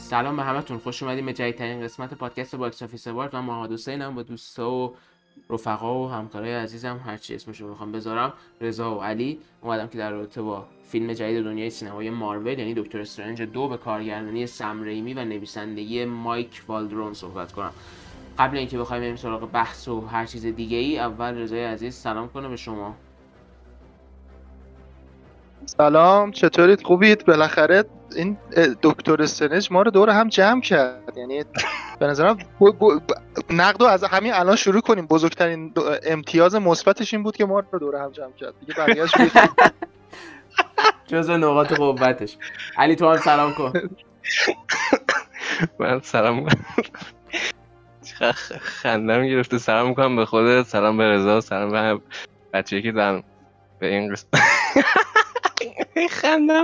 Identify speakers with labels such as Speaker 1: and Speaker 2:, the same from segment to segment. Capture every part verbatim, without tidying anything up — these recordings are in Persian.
Speaker 1: سلام به همتون، خوش اومدیم به جدیدترین قسمت پادکست باکس آفیس اوارد. من محمد حسینم با دوستا و رفقا و همکارای عزیزم، هرچی اسمشو بخوام بذارم، رضا و علی، اومدم که در رابطه با فیلم جدید دنیای سینمای مارول یعنی دکتر استرنج دو به کارگردانی سم ریمی و نویسندگی مایک والدرون صحبت کنم. قبل اینکه بخوایم بریم سراغ بحث و هر چیز دیگه ای، اول رضای عزیز سلام کنه به شما.
Speaker 2: سلام، چطورید؟ خوبید؟ بالاخره این دکتر استرنج ما رو دور هم جمع کرد. یعنی به نظرم نقدو از همین الان شروع کنیم. بزرگترین امتیاز مثبتش این بود که ما رو دور هم جمع کرد. دیگه بقیه‌اش
Speaker 1: جزو نقاط قوتش. علی تو هم سلام کن.
Speaker 3: من سلام خندم گرفته. سلام میکنم به خودت، سلام به رضا، سلام به بچه‌ای که دارن به این قسمت خندم.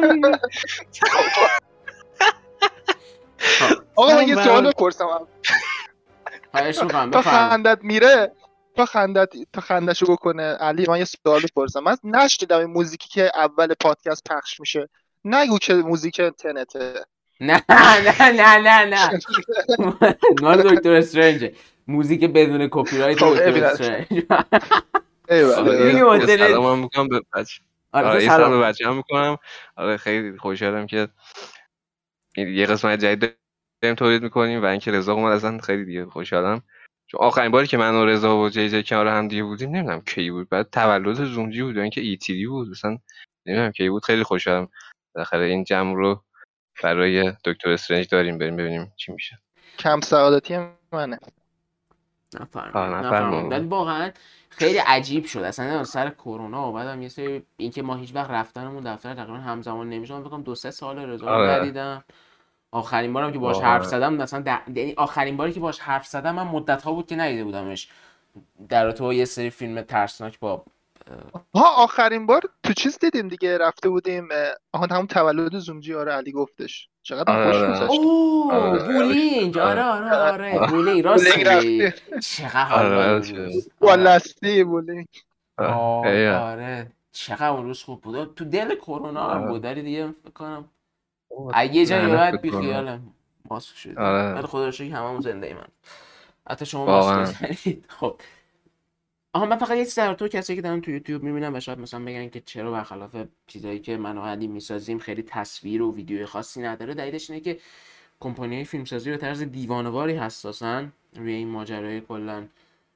Speaker 2: آقا من یه سوال بپرسم.
Speaker 1: خواهش می‌کنم
Speaker 2: تا
Speaker 1: بفرمایید.
Speaker 2: خندت میره، تا خندت تا خندشو بکنه. علی من یه سوال بپرسم. من نشنیدم این موزیکی که اول پادکست پخش میشه. نگو که موزیک تنته.
Speaker 1: نه نه نه نه نه مال دکتر استرنج، موزیک بدون کپی رایت دکتر استرنج.
Speaker 3: ایوه سلام میکنم به بچه.
Speaker 1: آره
Speaker 3: سلام به بچه هم میکنم. آره خیلی خوشحالم که یه قسمت جدید داریم تولید میکنیم و اینکه رضا اومد، اصلا خیلی دیگه خوشحالم. چون آخرین باری که من و رضا و جی جی کنار هم دیگه بودیم نمیدونم کی بود، بعد تولد زومجی بود یا اینکه ای تی دی بود، مثلا نمیدونم کی بود. خیلی خوشحالم بالاخره این جمع رو برای دکتر استرنج داریم، بریم ببینیم چی میشه.
Speaker 2: کم سعادتی منه.
Speaker 1: نفرمایید نفرمایید. ولی واقعا خیلی عجیب شد اصلا سر کرونا و بعدم یه سری اینکه ما هیچ وقت رفتنمون دفتر تقریبا همزمان نمیشه. من فکر کنم دو سه سال رضا رو ندیدم. آخرین بارم که باهاش حرف زدم مثلا یعنی د... آخرین باری که باهاش حرف زدم من مدت‌ها بود که ندیده بودمش در تو یه سری فیلم ترسناک. با
Speaker 2: ها آخرین بار تو چیز دیدیم دیگه، رفته بودیم آها همون تولد زومجی. آره علی گفتش چقدر خوش گذشت.
Speaker 1: اوه بولینگ. آره آره آره بولینگ راست میگی. چقدر حال داد
Speaker 2: والاستی بولینگ.
Speaker 1: آره چقدر اون روز خوب بود. تو دل کرونا هم بود ولی دیگه فکر کنم یه جایی بعد بی خیالم ماسک شدیم. ولی خدا رو شکر هممون زنده ایم. حتی شما ماسک بزنید. خب آها من فقط یه چیز در تو کسی که دارن تو یوتیوب میبینن و شاید مثلا بگن که چرا برخلاف چیزایی که من و علی میسازیم خیلی تصویر و ویدیوی خاصی نداره، دلیلش اینه که کمپانی‌های فیلمسازی به طرز دیوانه‌واری حساسن روی این ماجرای کلا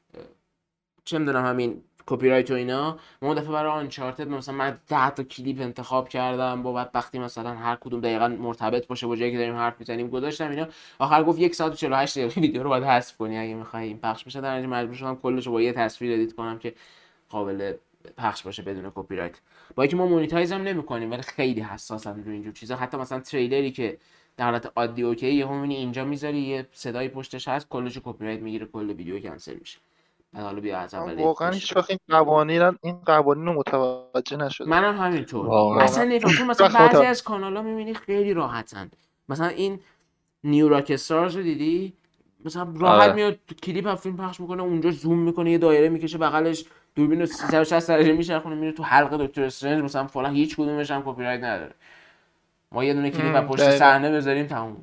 Speaker 1: چه میدونم همین کپی رایت و اینا. ما دفعه برای آنچارتد مثلا من ده تا کلیپ انتخاب کردم با وقتی مثلا هر کدوم دقیقاً مرتبط باشه با جایی که داریم حرف میزنیم گذاشتم اینا. آخر گفت یک ساعت و چهل و هشت دقیقه ویدیو رو باید حذف کنی اگه می‌خوای این پخش بشه. در نتیجه مجبور شدم کلش رو با یه تصویر ادیت کنم که قابل پخش باشه بدون کپی رایت. با اینکه ما مونیتایز هم نمی‌کنیم ولی خیلی حساسن روی اینجور چیزا. حتی مثلا تریلری که در حالت عادی اوکی یهو می‌بینی اینجا میذاری یه صدای پشتش هست کلش رو کپی رایت میگیره، کل ویدیو کنسل میشه. حالا بیا از اول
Speaker 2: واقعا هیچ وقت این قوانین این قوانین رو متوجه نشدم.
Speaker 1: منم همینطور اصلا نمیفهمم. چون مثلا بعضی از کانالا میبینی خیلی راحتن. مثلا این نیو راک استارز رو دیدی مثلا راحت میاد کلیپ از فیلم پخش میکنه اونجا زوم میکنه یه دایره میکشه بغلش دوربین رو سیصد و شصت درجه میچرخونه میره تو حلقه دکتر استرنج مثلا فلان. هیچ کدومش هم کپی رایت نداره. ما یه دونه کلیپ از پشت صحنه بذاریم تموم.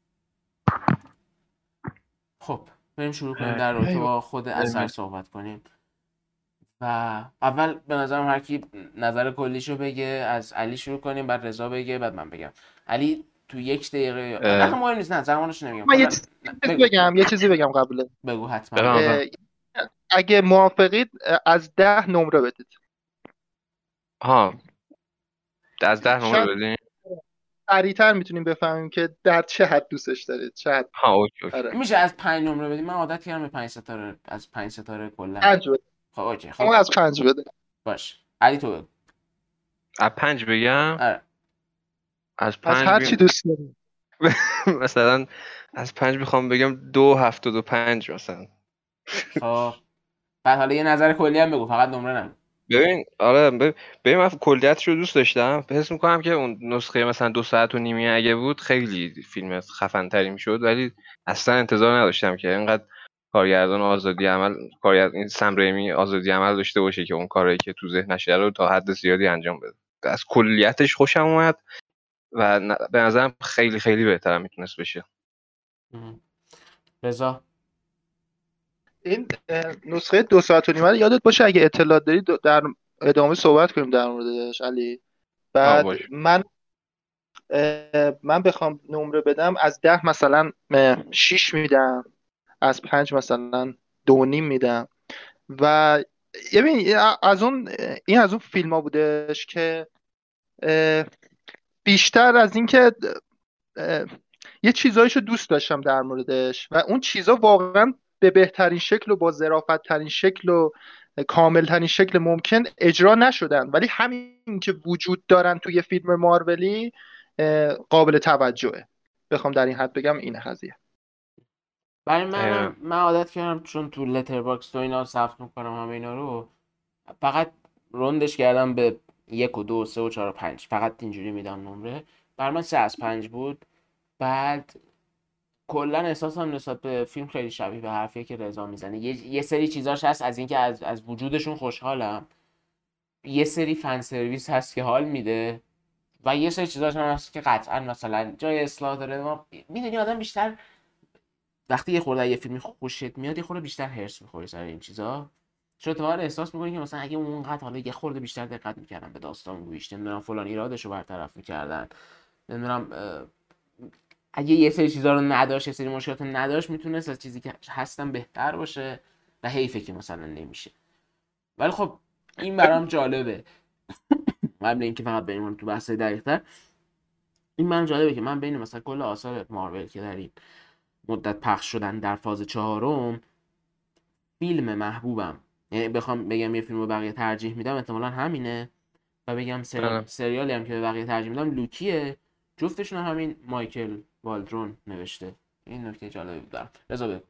Speaker 1: خب بریم شروع کنیم در رابطه با خود اثر صحبت کنیم. و اول به نظرم هر کی نظر کلیشو بگه. از علی شروع کنیم بعد رضا بگه بعد من بگم. علی تو یک دقیقه نه مهم نیست، نه زمانش نمیگم.
Speaker 2: من یه چیزی بگم یه چیزی بگم قبل.
Speaker 1: بگو حتما.
Speaker 2: اگه موافقید از ده نمره بدید.
Speaker 3: ها از ده نمره بدین
Speaker 2: سریع‌تر میتونیم بفهمیم که در چه حد دوستش دارید. چه حد.
Speaker 3: ها اوکی اوکی.
Speaker 1: میشه از پنج نمره بدیم؟ من عادت کردم به پنج ستاره. از پنج ستاره کلا
Speaker 2: پنج بده.
Speaker 1: خب اوکی.
Speaker 2: خب از پنج بده.
Speaker 1: باش علی تو بگو.
Speaker 3: از پنج بگم؟
Speaker 1: آره.
Speaker 3: از پنج
Speaker 2: از هر چی دوست داری.
Speaker 3: مثلا از پنج میخوام بگم دو هفتاد و پنج مثلا.
Speaker 1: خب بعد حالا یه نظر کلی هم بگو، فقط نمره نگو.
Speaker 3: ببین آره ببین من کلیتش رو دوست داشتم. حس میکنم که اون نسخه مثلا دو ساعت و نیمی اگه بود خیلی فیلم خفن تری میشد، ولی اصلا انتظار نداشتم که اینقدر کارگردان آزادی عمل کارگردان این سم ریمی آزادی عمل داشته باشه که اون کاری که تو ذهنش داره رو تا حد زیادی انجام بده. از کلیتش خوشم اومد و به نظرم خیلی خیلی بهتر میتونست بشه.
Speaker 1: رضا
Speaker 2: این نسخه دو ساعت و نیمه یادت باشه اگه اطلاعات داری در ادامه صحبت کنیم در موردش علی. بعد من من بخوام نمره بدم از ده مثلا شیش میدم، از پنج مثلا دو نیم میدم. و ببین از اون این از اون فیلم ها بودش که بیشتر از این که یه چیزایشو دوست داشتم در موردش و اون چیزا واقعا به بهترین شکل و با ظرافت ترین شکل و کامل ترین شکل ممکن اجرا نشدن، ولی همین که وجود دارن توی فیلم مارولی قابل توجهه. بخوام در این حد بگم اینه قضیه.
Speaker 1: برای من من عادت کردم چون تو لتر باکس تو اینا ثبت میکنم همه اینا رو، فقط روندش کردم به یک و دو و سه و چهار و پنج، فقط اینجوری میدم نمره. برای من سه از پنج بود. بعد کلا احساسم نسبت به فیلم خیلی شبیه به حرفیه که رضا میزنه. یه, یه سری چیزاش هست از اینکه از از وجودشون خوشحالم، یه سری فن سرویس هست که حال میده و یه سری چیزاش هم هست که قطعا مثلا جای اصلاح داره. ما میدونی آدم بیشتر وقتی یه خورده یه فیلمی خوشت میاد یه خورده بیشتر هرس میخوری سر این چیزا، چون تو احساس میکنی که مثلا اگه اونقدر حالا یه خورده بیشتر دقت میکردن به داستان گویش، نمیدونم فلان ایرادشو برطرف میکردن، نمیدونم اگه یه سری چیزا رو نداشت، یه سری مشکلات رو نداشت، میتونست از چیزی که هستن بهتر باشه و حیفه که مثلا نمیشه. ولی خب این برام جالبه قبل اینکه فقط بریم تو بحث دقیق‌تر، این برام جالبه که من بین مثلا کل آثار مارول که در این مدت پخش شدن در فاز چهارم، فیلم محبوبم، یعنی بخوام بگم یه فیلم رو بقیه ترجیح میدم احتمالاً همینه، و بگم سری... سریالی هم که به بقیه ترجیح میدم لوکیه. جفتشون همین مایکل والدرون نوشته. این نکته جالبی بود دارم. رضا بگو.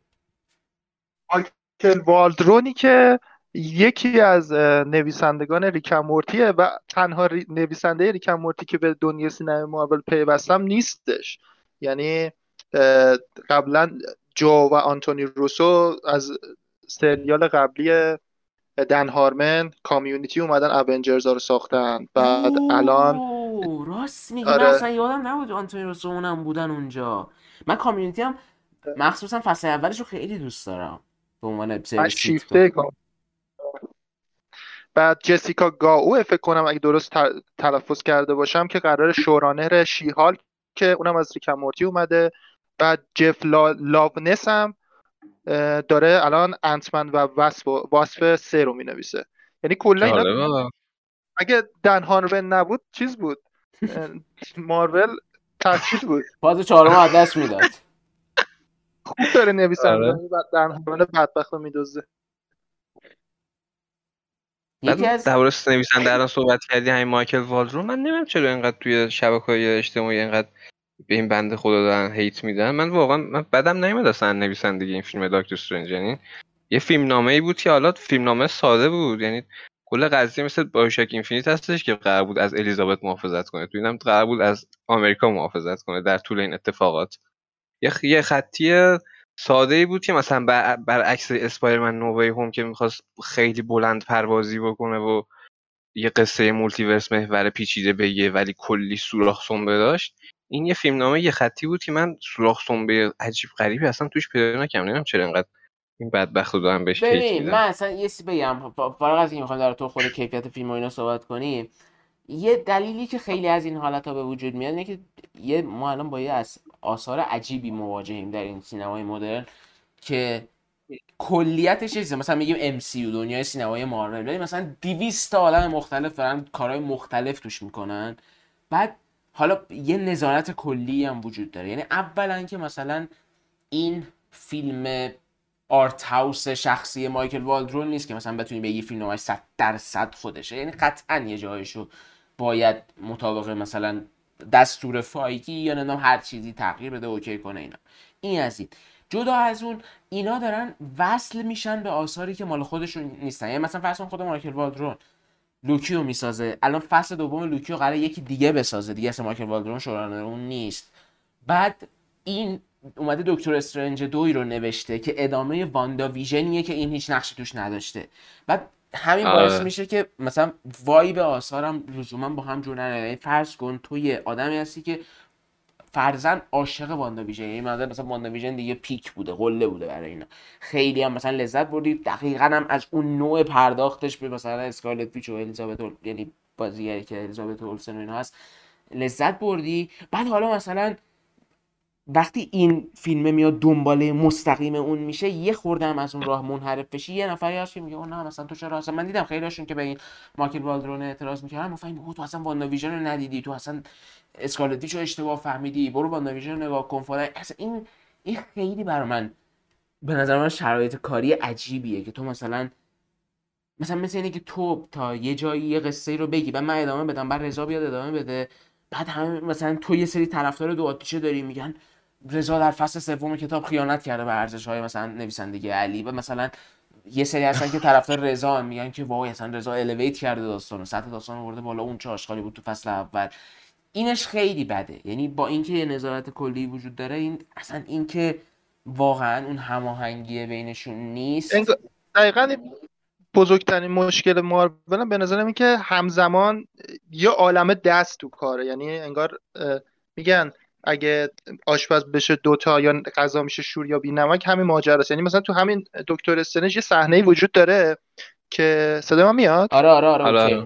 Speaker 2: مایکل والدرونی که یکی از نویسندگان ریک و مورتیه و تنها ری... نویسنده ریک و مورتی که به دنیای سینما مارول پیوستم نیستش. یعنی قبلا جو و آنتونی روسو از سریال قبلی دن هارمن کامیونیتی اومدن اونجرز رو ساختن. بعد الان
Speaker 1: راست میگی، من اصلا یادم نبود آنتونی روسو اونم بودن اونجا. من کامیونیتی هم مخصوصا فصل اولش رو خیلی دوست دارم به عنوان سری سیتکام.
Speaker 2: بعد جسیکا گاو فکر کنم اگه درست تلفظ کرده باشم که قرار شورانر شیهال که اونم از ریک و مورتی اومده. بعد جف لا... لاونس هم داره الان انتمن و واسپ واسپ سه رو مینویسه. یعنی کلا اینا اگه دن هارمن نبود چیز بود، مارول تعطیل بود.
Speaker 1: فاز چهارم از دست میداد.
Speaker 2: خوب داره نویسنده دن هارمن بدبخت رو میدوزه.
Speaker 3: یکی از درست نویسنده الان صحبت کردی همین مایکل والدرون، من نمیدونم چرا اینقدر توی شبکه‌های اجتماعی اینقدر به این بنده خدا دارن هیت میدن. من واقعا من بدم نمیاد اصلا نویسندگی این فیلم دکتر استرنج. یعنی یه فیلم نامه‌ای بود که حالا فیلم نامه ساده بود، یعنی کل قضیه مثل بایوشاک اینفینیت هستش که قرار بود از الیزابت محافظت کنه، تو اینم قرار بود از آمریکا محافظت کنه در طول این اتفاقات. یه یه خطی ساده‌ای بود که مثلا بر برعکس اسپایدرمن نو وی هوم که می‌خواست خیلی بلند پروازی بکنه و یه قصه مولتیورس محور پیچیده بگه ولی کلی سوراخ سنبه داشت، این یه فیلمنامه یه خطی بود که من سوراخ سنبه عجیب غریبی اصلا توش پیدا نکردم. نمیدونم چرا اینقدر این بدبختو دارم بهش هیت میدم.
Speaker 1: من اصلا یه چیزی بگم، فارغ از اینکه می‌خوایم در تو خود کیفیت فیلم و اینا صحبت کنیم، یه دلیلی که خیلی از این حالت‌ها به وجود میاد اینه که یه ما الان با یه از آثار عجیبی مواجهیم در این سینمای مدرن که کلیتش چیزه، مثلا میگیم ام سی یو دنیای سینمای مارول، ولی مثلا دویست تا آدم مختلف دارن کارهای مختلف توش میکنن. بعد حالا یه نظارت کلی هم وجود داره. یعنی اولا که مثلا این فیلم آرت هاوس شخصی مایکل والدرون نیست که مثلا بتونی بگی فیلم نامش صد درصد خودشه. یعنی قطعا یه جایشو باید مطابق مثلا دستور فایگی یا نمیدونم هر چیزی تغییر بده، اوکی کنه اینا. این از این. جدا از اون اینا دارن وصل میشن به آثاری که مال خودشون نیستن. یعنی مثلا فرض کن خود مایکل والدرون لوکیو میسازه، الان فصل دوم لوکیو قراره یکی دیگه بسازه، دیگه اصلا مایکل والدرون شورانر اون نیست. بعد این اومده دکتر استرنج دوی رو نوشته که ادامه واندا ویژنیه که این هیچ نقشی توش نداشته. بعد همین باعث میشه که مثلا وایب آثارم لزوما با هم جور نره. فرض کن تو یه آدمی هستی که فرضاً عاشق وانداویژن، یعنی مثلا مثلا وانداویژن دیگه پیک بوده، قله بوده برای اینا، خیلی هم مثلا لذت بردی، دقیقاً هم از اون نوع پرداختش به مثلا اسکارلت ویچ و الیزابت اول... یعنی بازیگری که الیزابت اولسن و اینا هست لذت بردی. بعد حالا مثلا وقتی این فیلم میاد دنباله مستقیم اون میشه، یه خورده هم از اون راه منحرف بشی، یه نفری هست که میگه اون نه مثلا تو چرا اصلا، من دیدم خیلی هاشون که به این مایکل والدرون اعتراض میکردن، میگفتن اوه تو اصلا وانداویژن رو ندیدی، تو اصلا اسکارلت ویچ رو اشتباه فهمیدی، برو وانداویژن رو نگاه کن فلان. اصلا این این خیلی برای من به نظر من شرایط کاری عجیبیه که تو مثلا مثلا مثل اینه که تو تا یه جایی یه قصه رو بگی بعد من ادامه بدم، بعد رضا بیاد ادامه بده، بعد همه مثلا تو یه سری طرفدار دو آتیشه داری میگن رضا در فصل سوم کتاب خیانت کرده به ارزش‌های مثلا نویسندگی علی، و مثلا یه سری هستن که طرفدار رضا هم میگن که وای اصلا رضا الیویت کرده داستانو، سطح داستان آورده بالا، اون چه آشغالی بود تو فصل اول. اینش خیلی بده، یعنی با اینکه یه نظارت کلی وجود داره، این اصلا اینکه واقعا اون هماهنگی بینشون نیست.
Speaker 2: انگ... دقیقاً بزرگترین مشکل مارول به نظرم این که همزمان یه عالمه دست تو کاره، یعنی انگار میگن اگه آشپز بشه دوتا یا غذا میشه شور یا بی نمک، همین ماجراست. یعنی مثلا تو همین دکتر استرنج یه صحنه‌ای وجود داره که صدا من میاد؟
Speaker 1: آره آره آره اوکی.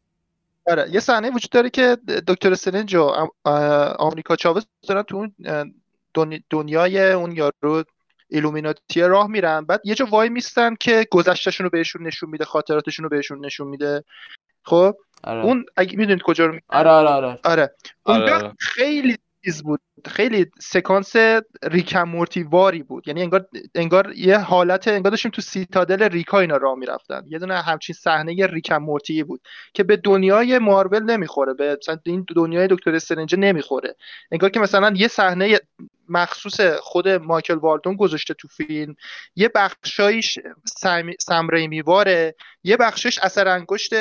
Speaker 2: آره یه صحنه وجود داره که دکتر استرنج و آمریکا چاوز دارن تو اون دنیای اون یارو ایلومیناتی راه میرن، بعد یه جا وای میستن که گذشتهشون رو بهشون نشون میده، خاطراتشون رو بهشون نشون میده. خب
Speaker 1: آره.
Speaker 2: اون اگه میدونید کجا رو میگن؟
Speaker 1: آره آره آره
Speaker 2: آره اونجا
Speaker 3: آره.
Speaker 2: خیلی چیز بود، خیلی سکانس ریکم مورتی واری بود، یعنی انگار انگار یه حالت انگار داشتیم تو سیتادل ریکا اینا راه میرفتن، یه دونه همچین صحنه ریکم مورتی بود که به دنیای مارول نمیخوره، به مثلا این دنیای دکتر استرنج نمیخوره. انگار که مثلا یه صحنه مخصوص خود مایکل والدون گذاشته تو فیلم، یه بخشایش سم... سمریمی واره، یه بخشش اثر انگشت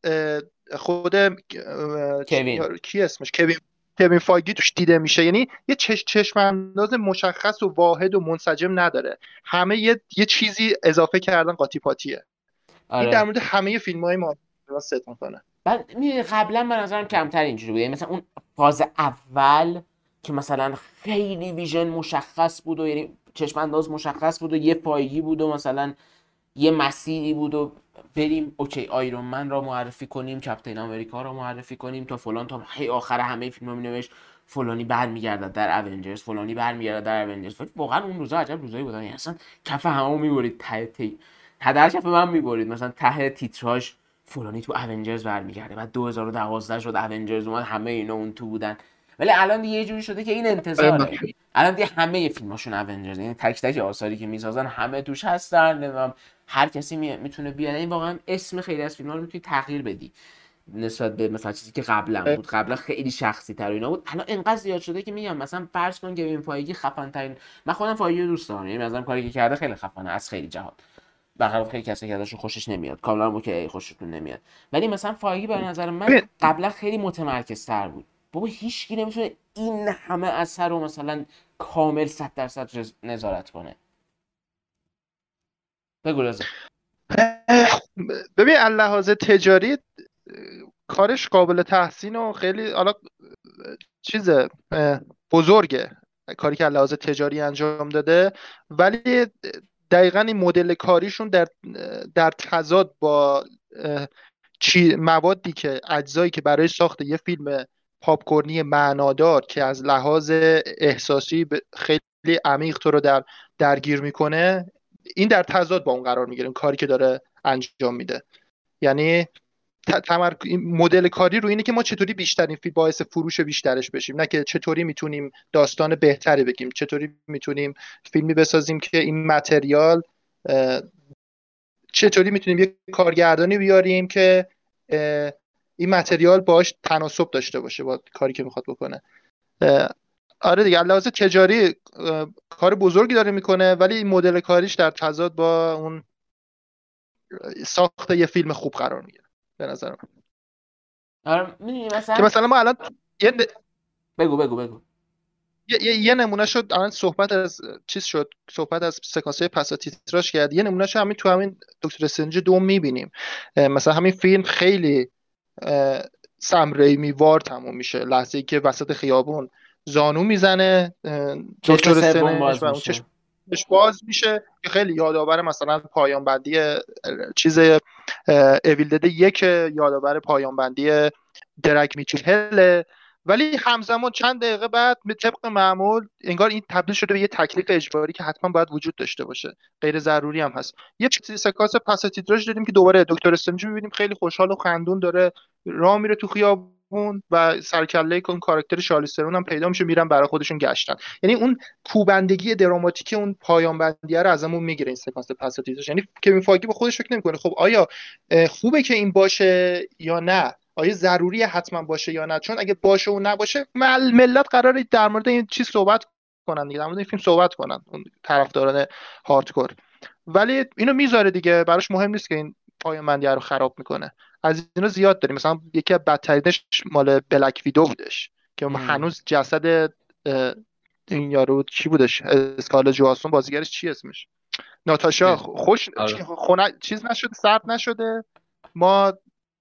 Speaker 2: خود
Speaker 1: کوین
Speaker 2: کی اسمش کوین کوین فایگی توش دیده میشه، یعنی یه چش چشم انداز مشخص و واحد و منسجم نداره، همه یه, یه چیزی اضافه کردن قاطی پاتیه.
Speaker 1: آره.
Speaker 2: این در مورد همه فیلم‌های ما ست میکنه.
Speaker 1: بعد میدونی قبلا به نظرم کمتر اینجوری بود، یعنی مثلا اون فاز اول که مثلا خیلی ویژن مشخص بود و یعنی چشم انداز مشخص بود و یه پایگی بود و مثلا یه مسیری بود و بریم اوکی آیرون من را معرفی کنیم، کپتین آمریکا را معرفی کنیم تا فلان، تا هی آخر همه فیلم‌ها می‌نوشت فلانی برمیگردد در اونجرز، فلانی برمیگردد در اونجرز. واقعا اون روزا عجب روزایی بودن، یعنی اصلا کف هممون می‌برید ته تی هدر کف من می‌برید، مثلا ته تیتراژ فلانی تو اونجرز برمیگرده، بعد دو هزار و دوازده شد اونجرز اومد همه اینا اون تو بودن. ولی الان دیگه یه جوری شده که این انتظاره، الان دیگه همه فیلماشون اونجرز، یعنی تک تک آثاری که میسازن همه توش هستن، نمیدونم هر کسی می... میتونه بیاد. این واقعا اسم خیلی از فیلم‌ها رو میتونی تغییر بدی نسبت به مثلا چیزی که قبلا بود، قبلا خیلی شخصی تر و اینا بود، الان انقدر زیاد شده که میگم مثلا فرض کن کوین فایگی خفن ترین، من خودم فایگی رو دوست دارم، یعنی مثلا کاری که کرده خیلی خفنه از خیلی جهات، برخلاف خیلی کسایی که ازشون خوشش نمیاد، کاملا اوکی خوششون نمیاد، ولی مثلا فایگی به نظر من قبلا خیلی متمرکزتر بود. بابا هیچکی نمیتونه این همه اثر رو مثلا کامل صد درصد نظارت کنه. بگو رضا.
Speaker 2: ببین از لحاظ تجاری کارش قابل تحسین و خیلی حالا چیز بزرگه کاری که از لحاظ تجاری انجام داده، ولی دقیقاً این مدل کاریشون در در تضاد با چی موادی که اجزایی که برای ساخت یه فیلم پاپکورنی معنادار که از لحاظ احساسی خیلی عمیق تو رو در درگیر میکنه، این در تضاد با اون قرار میگیره، این کاری که داره انجام میده. یعنی تمر... مدل کاری رو اینه که ما چطوری بیشترین فیلم باعث فروش بیشترش بشیم، نه که چطوری میتونیم داستان بهتری بگیم، چطوری میتونیم فیلمی بسازیم که این متریال چطوری میتونیم یک کارگردانی بیاریم که این متریال باش تناسب داشته باشه با کاری که میخواد بکنه. آره دیگه علاوه تجاری کار بزرگی داره میکنه، ولی این مدل کاریش در تضاد با اون ساخت یه فیلم خوب قرار میگیره به نظر من.
Speaker 1: آره میدونی مثلا
Speaker 2: که مثلا ما الان یه
Speaker 1: بگو بگو بگو
Speaker 2: یه, یه, یه نمونه شد الان صحبت از چیز شد، صحبت از سکانس‌های پس تیتراژ کرد، یه نمونه شد همین تو همین دکتر استرنج دو میبینیم. مثلا همین فیلم خیلی سم ریمی وار تموم میشه، لحظه‌ای که وسط خیابون زانو میزنه دکتر استرنج و اون چشم باز میشه که خیلی یادآور مثلا پایان بندی چیز اویل دد یک، یادآور پایان بندی درک میچل. ولی همزمان چند دقیقه بعد طبق معمول انگار این تبدیل شده به یه تکلیف اجباری که حتما باید وجود داشته باشه، غیر ضروری هم هست. یه سکانس پس تیتراژ دیدیم که دوباره دکتر استرنج می‌بینیم خیلی خوشحال و خندون داره راه میره تو خیابون و سرکله اون کاراکتر شارلیز ترون هم پیدا میشه، میرن برای خودشون گشتن. یعنی اون کوبندگی دراماتیک اون پایان بندیه رو ازمون میگیره این سکانس پس تیتراژ. یعنی کوین فایگی به خودش فکر نمی‌کنه خب آیا خوبه که این باشه یا نه، آیا ضروریه حتما باشه یا نه، چون اگه باشه و نباشه مل... ملت قراره در مورد این چیز صحبت کنن دیگه، در مورد این فیلم صحبت کنن اون طرفداران هاردکور. ولی اینو میذاره دیگه، براش مهم نیست که این پایان بندی رو خراب میکنه. از اینا زیاد داریم، مثلا یکی از بدترینش مال بلک ویدو بودش که ام. هنوز جسد این یارو چی بودش، اسکارلت جوهانسون بازیگرش چی اسمش، ناتاشا خوش خونه چیز نشده، سرد نشده. ما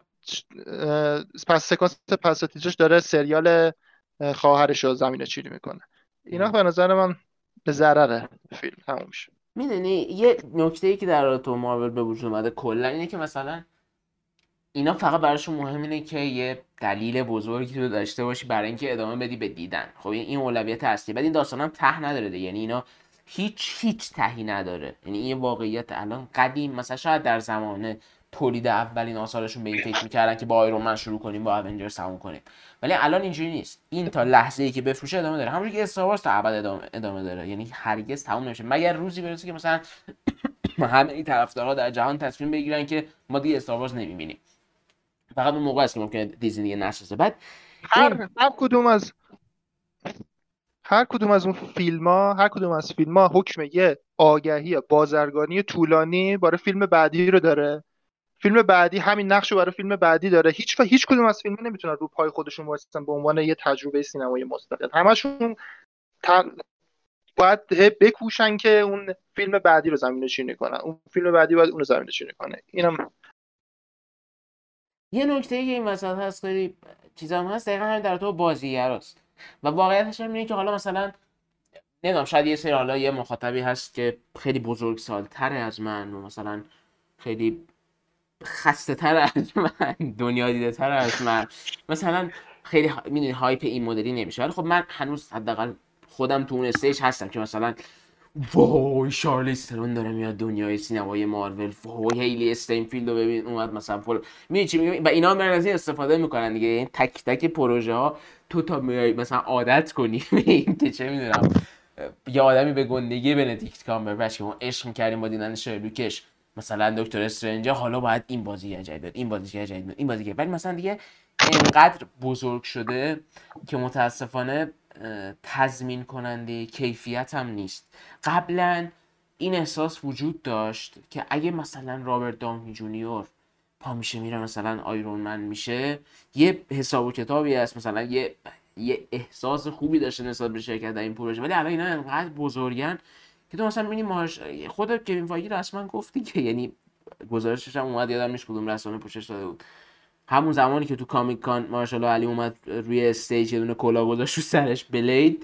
Speaker 2: پس سکانس پس تیتراژ داره سریال خواهرش رو زمینه چینی میکنه. اینا به نظر من به ضرره فیلم تموم میشه.
Speaker 1: میدونی یه نکته‌ای که در تو مارول به وجود اومده کلا اینه که مثلا اینا فقط براشون مهم اینه که یه دلیل بزرگی تو داشته باشی برای اینکه ادامه بدی به دیدن. خب این اولویت اصلی. بعد این داستان هم ته نداره دیگه، یعنی اینا هیچ هیچ تهی نداره. یعنی این واقعیت الان قدیم مثلا شاید در زمانه تولید اولین آثارشون به این فکر می‌کردن که با آیرون من شروع کنیم با اونجرز تموم کنیم، ولی الان اینجوری نیست. این تا لحظه‌ای که بفروشه ادامه داره، همونجوری که استار وارز تا ابد ادامه ادامه داره، یعنی هرگز تموم نمیشه مگر روزی برسه که مثلا همه این طرفدارا در جهان تصمیم بگیرن که ما دیگه استار وارز نمی‌بینیم. فقط اون موقع است که ممکنه دیزنی دیگه نسازه. بعد
Speaker 2: هر این... هر کدوم از هر کدوم از اون فیلم‌ها هر کدوم از فیلم‌ها حکم یه آگهی بازرگانی طولانی برای فیلم بعدی رو داره. فیلم بعدی همین نقشو برای فیلم بعدی داره. هیچ و هیچ کدوم از فیلم‌ها نمیتونن رو پای خودشون وایسن به عنوان یه تجربه سینمایی مستقل. همشون ت... باید بکوشن که اون فیلم بعدی رو زمینه‌نشینی کنن، اون فیلم بعدی باید اون رو زمینه‌نشینی کنه. اینم
Speaker 1: یه نکته‌ای که این وسط هست، خیلی چیزا هم هست، دقیقاً همین در تو بازیگراست و واقعیتش اینه که حالا مثلا نمیدونم شاید یه سری حالا یه مخاطبی هست که خیلی بزرگسال‌تره از من و مثلا خیلی خسته تر از من، دنیا دیده تر از من، مثلا خیلی ها... میدونی هایپ این مدلی نمیشه. ولی خب من هنوز حداقل خودم تو اون استیج هستم که مثلا وای شارلیز ترون داره میاد دنیای سینمای مارول، وای هیلی استینفیلد رو ببین اومد مثلا فول، میدونی چی میگم؟ و اینا هم از این استفاده میکنن دیگه. این تک تک پروژه ها تو تا میای مثلا عادت کنی این که چه میدونم یه آدمی به گندگی بندیکت کامبربچ که ما عشق کردیم با دیدن شرلوکش، مثلا دکتر استرنج، حالا باید این بازی جدید بیاد، این بازی جدید بیاد، این بازی جدید. ولی مثلا دیگه اینقدر بزرگ شده که متاسفانه تضمین کننده کیفیت هم نیست. قبلا این احساس وجود داشت که اگه مثلا رابرت داونی جونیور پا میشه میره مثلا آیرون من میشه، یه حساب و کتابی هست، مثلا یه یه احساس خوبی داشته نسبت به شرکت در این پروژه. ولی الان اینا انقدر بزرگن که تو مثلا می‌بینی مارش خود کوین فایگی رسما گفتی که، یعنی گزارشش هم اومد یادم نیست کدوم رسانه پوشش داده بود، همون زمانی که تو کامیک کان مارشال علی اومد روی استیج یه دونه کلاه گذاشت رو سرش بلید،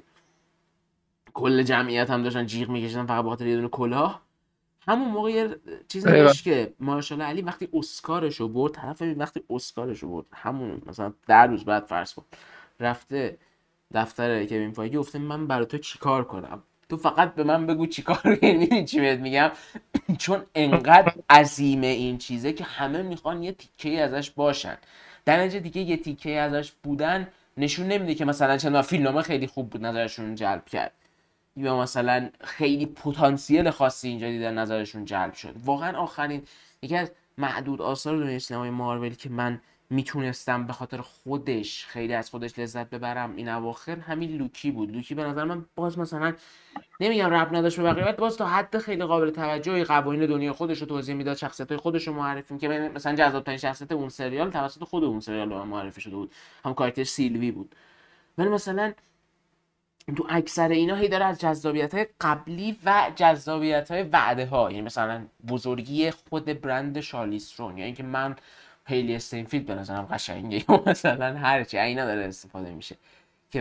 Speaker 1: کل جمعیت هم داشتن جیغ میکشیدن فقط بخاطر یه دونه کلاه. همون موقع یه چیزی داشت که مارشال علی وقتی اسکارش رو برد، طرف وقتی اسکارش رو برد همون مثلا در روز بعد فرض کن رفته دفتر کوین فایگی گفته من برای تو چیکار کنم، تو فقط به من بگو چیکار کنی. چی بهت میگم؟ چون انقدر عظیمه این چیزه که همه میخوان یه تیکه ازش باشن. در نتیجه دیگه یه تیکه ازش بودن نشون نمیده که مثلا چند فیلمنامه خیلی خوب بود نظرشون جلب کرد یا مثلا خیلی پتانسیل خاصی اینجا دیدن نظرشون جلب شد. واقعا آخرین یکی از معدود آثار دنیای سینمای مارول که من میتونستم به خاطر خودش خیلی از خودش لذت ببرم این اواخر همین لوکی بود. لوکی به نظر من باز مثلا نمیگم ربط نداشت به بقیه، باز تا حد خیلی قابل توجهی قوانین دنیای خودش رو توضیح میداد، شخصیت‌های خودش رو معرفی که مثلا جذاب‌ترین شخصیت اون سریال توسط خود اون سریال به من معرفی شده بود، هم کاراکتر سیلوی بود. ولی مثلا تو اکثر اینا هی داره از جذابیت‌های قبلی و جذابیت‌های وعده‌ها، یعنی مثلا بزرگی خود برند شارلیز ترون، یعنی اینکه من هیلی استینفیلد به نظرم قشنگه یا مثلا هرچی اینا داره استفاده میشه که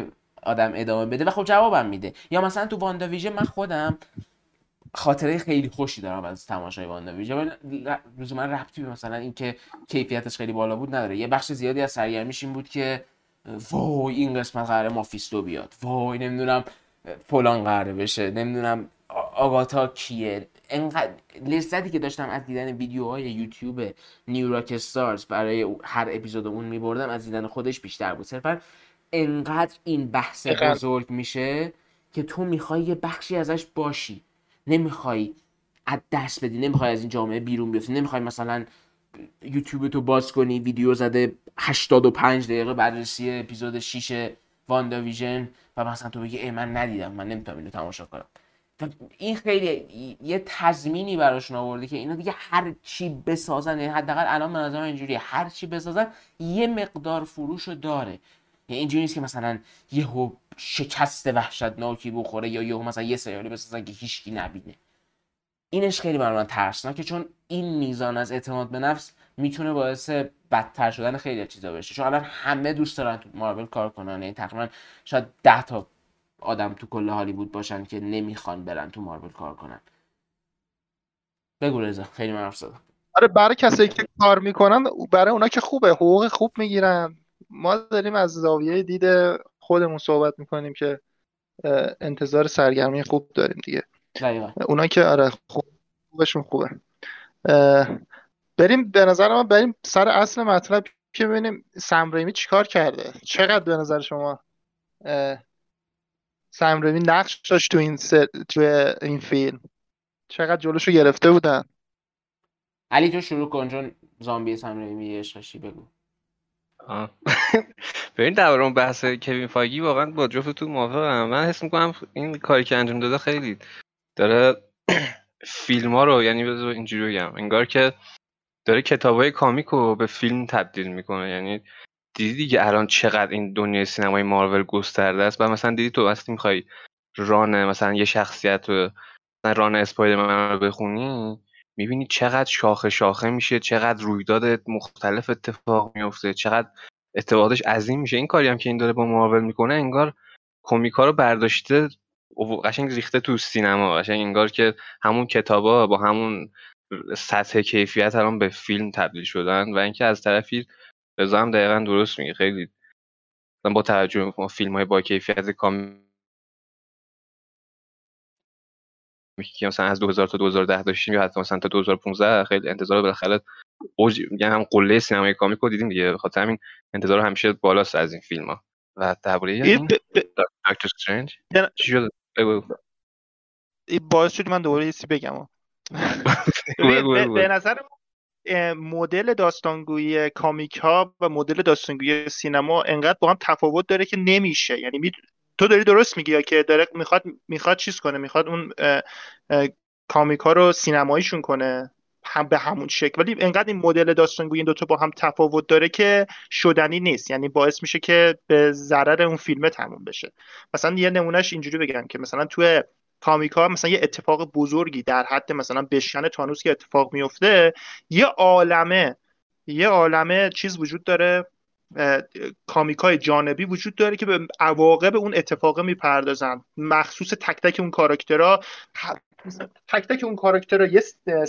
Speaker 1: آدم ادامه بده و خب جوابم میده. یا مثلا تو واندا ویژن من خودم خاطره خیلی خوشی دارم از تماشای واندا ویژن، لزوما ربطی به مثلا اینکه کیفیتش خیلی بالا بود نداره. یه بخش زیادی از سرگرمیش این بود که وای این قسمت قراره مافیستو بیاد، وای نمیدونم فلان قراره بشه، نمیدونم آگاتا کیه. انقدر لذتی که داشتم از دیدن ویدیوهای یوتیوب نیو راک استارز برای هر اپیزود اون میبردم از دیدن خودش بیشتر بود. صرفا انقدر این بحث بزرگ میشه که تو میخوای یه بخشی ازش باشی، نمیخوای از دست بدی، نمیخوای از این جامعه بیرون بیفتی، نمیخوای مثلا یوتیوب تو باز کنی ویدیو زده هشتاد و پنج دقیقه بررسی اپیزود شش واندا ویژن و مثلا تو بگی ای من ندیدم، من نمیتونم اینو تماشا کنم. این خیلی یه تضمینی براشون آورده که اینا دیگه هر چی بسازن، یعنی حداقل الان به نظر من اینجوریه هر چی بسازن یه مقدار فروشو داره. یعنی اینجوری نیست که مثلا یهو شکست وحشتناکی بخوره یا یهو مثلا یه سریالی بسازن که هیچکی نبینه. اینش خیلی برای من ترسناکه، چون این میزان از اعتماد به نفس میتونه باعث بدتر شدن خیلی از چیزا بشه. چون الان همه دوست دارن تو مارول کار کنن، یعنی تقریبا شاید ده تا آدم تو کل هالیوود باشن که نمیخوان برن تو مارول کار کنن. بگو رضا، خیلی من حرف زدم.
Speaker 2: آره برای کسایی که کار میکنن، برای اونا که خوبه، حقوق خوب میگیرن. ما داریم از زاویه دید خودمون صحبت میکنیم که انتظار سرگرمی خوب داریم دیگه.
Speaker 1: دقیقاً.
Speaker 2: اونا که آره خوب خوبشون خوبه. بریم به نظر من بریم سر اصل مطلب که ببینیم سم ریمی چیکار کرده. چقدر به نظر شما سم ریمی نقش داشت تو این سر... تو این فیلم؟ چقدر جلوشو گرفته بودن؟
Speaker 1: علی تو شروع کن چون زامبی سم ریمی عشقشی. بگو.
Speaker 3: ببین در اون بحث کوین فایگی واقعا با جفتتون موافقم. من حس میکنم این کاری که انجام داده خیلی داره فیلم ها رو، یعنی بذار اینجوری بگم، انگار که داره کتابای کامیک رو به فیلم تبدیل میکنه. یعنی دیدی دیگه الان چقدر این دنیای سینمای مارول گسترده است. و مثلا دیدی تو وقتی میخوای ران مثلا یه شخصیت رو، مثلا ران اسپایدرمن رو بخونی، میبینی چقدر شاخه شاخه میشه، چقدر رویداد مختلف اتفاق میفته، چقدر اتفاقاتش عظیم میشه. این کاری هم که این داره با مارول میکنه، انگار کمیکا رو برداشته قشنگ ریخته تو سینما. قشنگ انگار که همون کتابا با همون سطح کیفیت الان به فیلم تبدیل شدن. و اینکه از طرفی رضا هم دقیقاً درست میگه، خیلی با توجه به فیلم‌های با کیفیت کامیک که مثلا از دو هزار تا دو هزار و ده داشتیم یا حتی مثلا تا دو هزار و پانزده، خیلی انتظار بالاخره اوج، یعنی هم قله سینمای کامیک رو دیدیم دیگه. بخاطر همین انتظار همیشه بالاست از این فیلم‌ها. و درباره این دکتر استرنج چی شد؟ بگو.
Speaker 2: این باعث شد من دوباره یه چیزی بگم. به نظر مدل داستانگویی کامیک ها و مدل داستانگویی سینما انقدر با هم تفاوت داره که نمیشه. یعنی می... تو داری درست میگی یا که داره میخواد میخواد چیز کنه، میخواد اون اه اه کامیک ها رو سینماییشون کنه هم به همون شکل، ولی انقدر این مدل داستانگویی این دو تا با هم تفاوت داره که شدنی نیست. یعنی باعث میشه که به ضرر اون فیلم تموم بشه. مثلا یه نمونهش اینجوری بگم که مثلا توی کامیکا مثلا یه اتفاق بزرگی در حد مثلا بشکن تانوس که اتفاق میفته، یه عالمه یه عالمه چیز وجود داره، کامیکای جانبی وجود داره که به عواقب اون اتفاق میپردازن، مخصوص تک تک اون کاراکترها. تک تک اون کاراکترها یه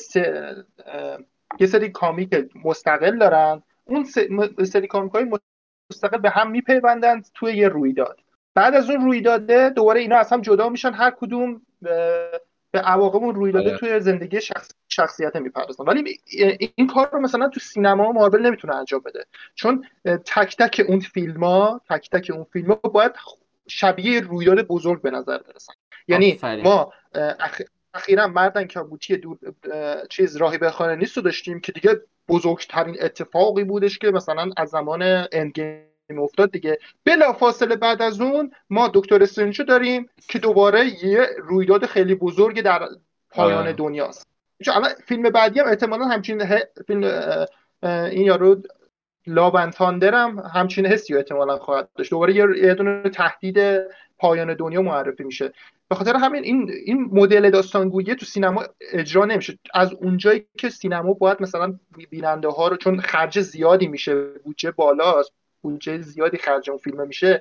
Speaker 2: یه سری کامیک مستقل دارن، اون سری کامیکای مستقل به هم میپیوندن توی یه رویداد. بعد از اون رویداده دوباره اینا از هم جدا میشن، هر کدوم به, به عواقب اون رویداده آه. توی زندگی شخص... شخصیت میپردازن. ولی این کار رو مثلا تو سینما مارول نمیتونه انجام بده، چون تک تک اون فیلم‌ها تک تک اون فیلم‌ها باید شبیه رویداد بزرگ به نظر برسن. یعنی آفرین. ما اخ... اخیراً مردن کابوتی دور چیز راهی خانه نیست رو داشتیم که دیگه بزرگترین اتفاقی بودش که مثلا از زمان اندگیم افتاد دیگه. بلافاصله بعد از اون ما دکتر استرنج داریم که دوباره یه رویداد خیلی بزرگ در پایان دنیاست. چون الان فیلم بعدی هم احتمالاً همچین فیلم این یارو لاب اند تاندر هم همچین حسی احتمالاً خواهد داشت، دوباره یه دونه تهدید پایان دنیا معرفی میشه. به خاطر همین این این مدل داستانگویی تو سینما اجرا نمیشه. از اونجایی که سینما باید مثلا بیننده ها رو، چون خرج زیادی میشه، بودجه بالاست، بودجه زیادی خرج اون فیلم میشه،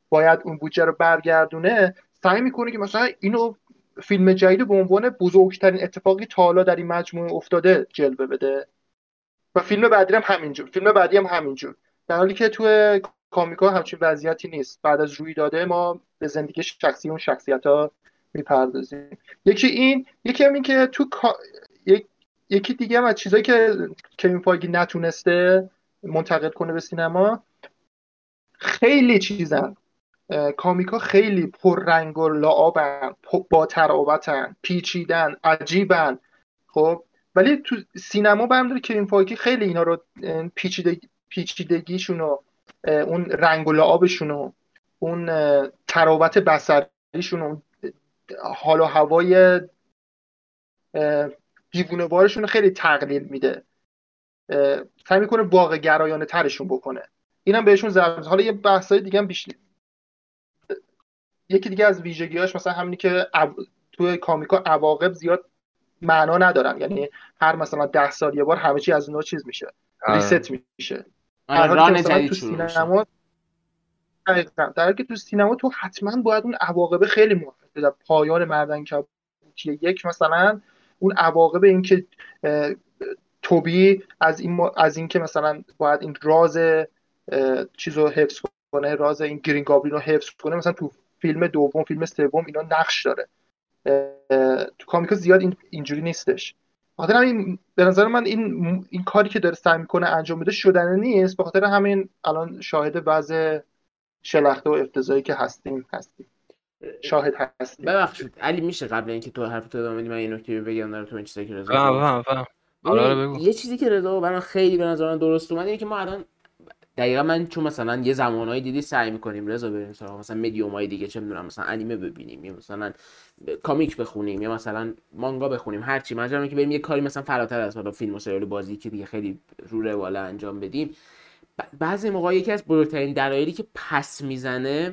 Speaker 2: باید اون بودجه رو برگردونه، سعی میکنه که مثلا اینو فیلم جدید به عنوان بزرگترین اتفاقی تا حالا در این مجموعه افتاده جلوه بده و فیلم بعدی هم همینجور فیلم بعدی هم همینجور در حالی که تو کامیکا همچین وضعیتی نیست. بعد از رویداده ما به زندگی شخصی اون شخصیت‌ها میپردازیم. یکی این یکی هم این که تو کا... یک... یکی دیگه هم از چیزایی که کوین فایگی نتونسته منتقل کنه به سینما، خیلی چیزن کامیکا خیلی پررنگ و لعابن، با تراوتن، پیچیدن، عجیبن. خب ولی تو سینما برمی‌داره کوین فایگی خیلی اینا رو پیچیدگی پیچیدگیشون و اون رنگ و لعابشون و اون تراوت بصریشون و حال و هوای دیوونه‌وارشون رو خیلی تقلیل میده، سعی میکنه واقع گرایانه ترشون بکنه. اینم بهشون ضربه. حالا یه بحثای دیگه هم بیشتر، یکی دیگه از ویژگی‌هاش مثلا همینی که عب... توی کامیکا عواقب زیاد معنا ندارن، یعنی هر مثلا ده سال یه بار همه چی از اونها چیز میشه، ریست میشه.
Speaker 1: آره ران جدید شروع میشه.
Speaker 2: سینما دقیقاً در حالی که تو سینما تو حتما باید اون عواقب خیلی مهمه. در پایان مردن کبوتر یک مثلا اون عواقب این که توبی از این م... از این که مثلا باید این راز چیزو حفظ کنه، راز این گرین گابلین رو حفظ کنه، مثلا تو فیلم دوم فیلم سوم اینا نقش داره. تو کامیکا زیاد این اینجوری نیستش. بخاطر همین به نظر من این این کاری که داره سعی میکنه انجام بده شدنی نیست. به خاطر همین الان شاهد وضع شلخته و افتضاحی که هستیم هستیم شاهد هستیم.
Speaker 1: ببخشید علی میشه قبل اینکه تو حرفتو ادامه بدی من یه نکته بگم در تو این چیزایی که رضا
Speaker 3: فهم فهم فهم
Speaker 1: یه چیزی که رضا برام خیلی به نظر من درست اومده اینه که ما الان دقیقاً من چون مثلا یه زمانهایی دیدی سعی می‌کنیم رضا بریم سراغ مثلا مدیومای دیگه، چه می‌دونم مثلا انیمه ببینیم یا مثلا کامیک بخونیم یا مثلا مانگا بخونیم، هر چی مجبوریم که بریم یه کاری مثلا فراتر از حالا فیلم و سریال بازی که دیگه خیلی رو رواله انجام بدیم. بعضی موقع یکی از بزرگترین دلایلی که پس میزنه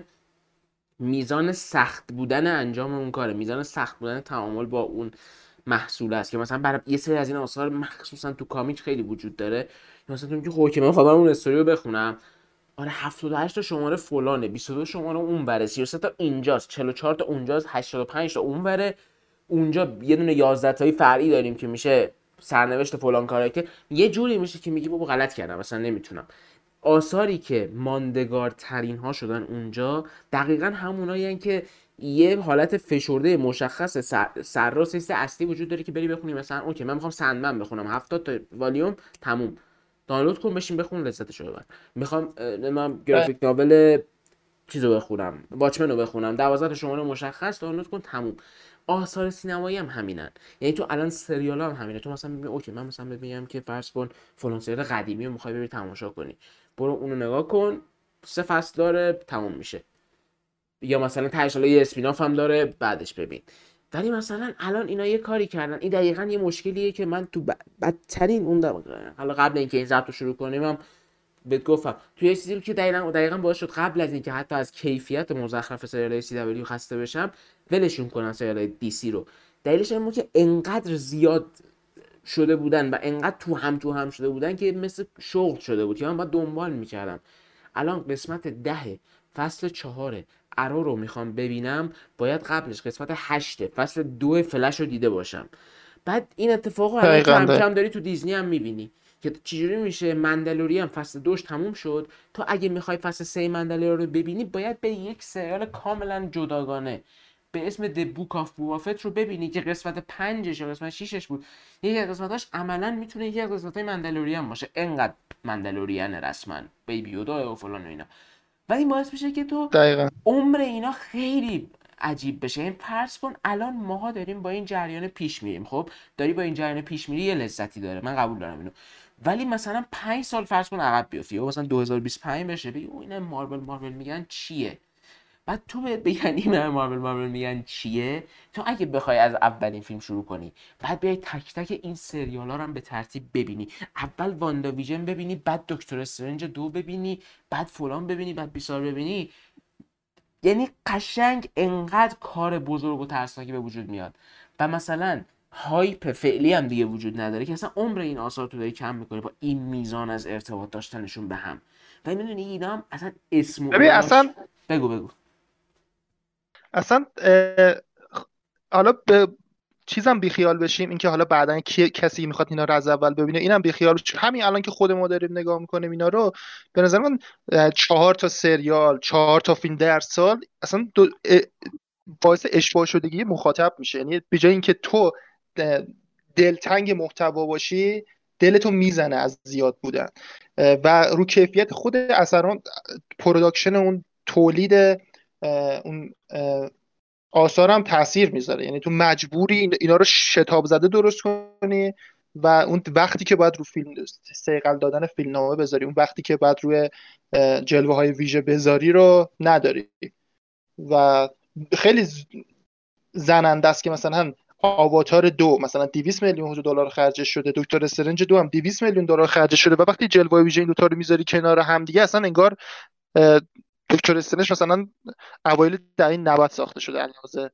Speaker 1: میزان سخت بودن انجام اون کاره، میزان سخت بودن تعامل با اون محصول است که مثلا برای یه سری از این آثار مخصوصا تو کامیک خیلی وجود داره. مثلا تو میگی خب که من خودم اون استوری رو بخونم، آره هفتاد و هشت تا شماره فلانه، بیست و دو شماره اون بره، سی و سه تا اینجاست، چهل و چهار تا اونجاست، هشتاد و پنج تا اون بره، اونجا یه دونه یازده تایی فرعی داریم که میشه سرنوشت فلان کاراکتر. یه جوری میشه که میگی بابا غلط کردم مثلا نمیتونم. آثاری که ماندگارترین ها شدن اونجا دقیقاً همونایی هستن که یه حالت فشرده مشخص سر سرراست سیست اصلی وجود داره که بری بخونی. مثلا اوکی من میخوام سندمن بخونم هفتاد تا والیوم تموم، دانلود کن بشین بخون لذتشو ببر. میخوام من گرافیک ناول چیزو بخونم، واچمن رو بخونم، دوازده تا شماره مشخص دانلود کن تموم. آثار سینمایی هم همینن، یعنی تو الان سریال هم همینه. تو مثلا میگی اوکی من مثلا ببینم که فرض کن فلان سریال قدیمی رو میخوای ببینی تماشا کنی، برو اونو نگاه کن، سه فصل داره تموم میشه، یا مثلا تهش یه اسپیناف هم داره بعدش ببین. ولی مثلا الان اینا یه کاری کردن، این دقیقاً یه مشکلیه که من تو بدترین اون حالا قبل اینکه این ضبط رو شروع کنیم هم بهت گفتم توی یه چیزی که دقیقاً دقیقاً باعث شد قبل از اینکه حتی از کیفیت مزخرف سریال سی دبلیو خسته بشم ولشون کنن سریال دی سی رو. دلیلش اینه که انقدر زیاد شده بودن و انقدر تو هم تو هم شده بودن که مثل شغل شده بود که من باید دنبال میکردم. الان قسمت ده فصل چهار ارو رو میخوام ببینم، باید قبلش قسمت هشت فصل دو فلش رو دیده باشم. بعد این اتفاقو الان کم کم داری تو دیزنی هم میبینی که چجوری میشه. مندلوریان فصل دوش تموم شد، تو اگه میخوای فصل سه مندلوریان رو ببینی باید به یک سریال کاملا جداگانه به اسم The Book of Boba Fett رو ببینی که قسمت پنجش یا قسمت ششش بود. یکی از قسمتاش عملا میتونه یکی از قسمتای مندلوریان باشه، انقدر مندلوریان رسما بیبی یودا و فلان و اینا. ولی این باعث میشه که تو
Speaker 2: دقیقاً
Speaker 1: عمر اینا خیلی عجیب بشه. این فرض کن الان ماها داریم با این جریان پیش میریم، خب داری با این جریان پیش میری یه لذتی داره، من قبول دارم اینو. ولی مثلا پنج سال فرض کن عقب بیافتی و مثلا دو هزار و بیست و پنج بشه بگی او اینا مارول مارول میگن چیه، بعد تو بهت بگن اینا مارول مارول میگن چیه. تو اگه بخوای از اولین فیلم شروع کنی بعد بیای تک تک این سریالا رو هم به ترتیب ببینی، اول واندا ویژن ببینی، بعد دکتر استرنج دو ببینی، بعد فلان ببینی، بعد بیسار ببینی، یعنی قشنگ انقدر کار بزرگ و ترسناکی به وجود میاد و مثلا هایپ فعلی هم دیگه وجود نداره که اصلا عمر این آثار تو داری کم میکنی با این میزان از ارتباط داشتنشون به هم. و میدونی اینا هم اصلا اسم
Speaker 2: ببین اصلا
Speaker 1: بگو بگو
Speaker 2: اصلا حالا به چیزم بیخیال بشیم، اینکه حالا بعدن کی کسی میخواد اینا رو از اول ببینه، اینم بیخیال بشیم. همین الان که خود ما داریم نگاه میکنیم اینا رو، به نظر من چهار تا سریال، چهار تا فیلم در سال اصلا دو... باعث اشباع شدگی مخاطب میشه. یعنی به جای اینکه تو دلتنگ محتوا باشی، دلتو میزنه از زیاد بودن و رو کیفیت خود اثران، پروداکشن اون، تولید اون آثار هم تاثیر میذاره. یعنی تو مجبوری اینا رو شتاب زده درست کنی و اون وقتی که باید رو فیلم سیقل دادن فیلمنامه بذاری، اون وقتی که باید روی جلوه های ویژه بذاری رو نداری. و خیلی زننده است که مثلا آواتار دو مثلا دویست میلیون دلار خرجش شده، دکتر استرنج دو هم دویست میلیون دلار خرجش شده، و وقتی جلوه ویژه این دو تا رو میذاری کنار هم دیگه، اصلا انگار دکتر استرنج مثلا اوایل دهه نود ساخته شده، علاوه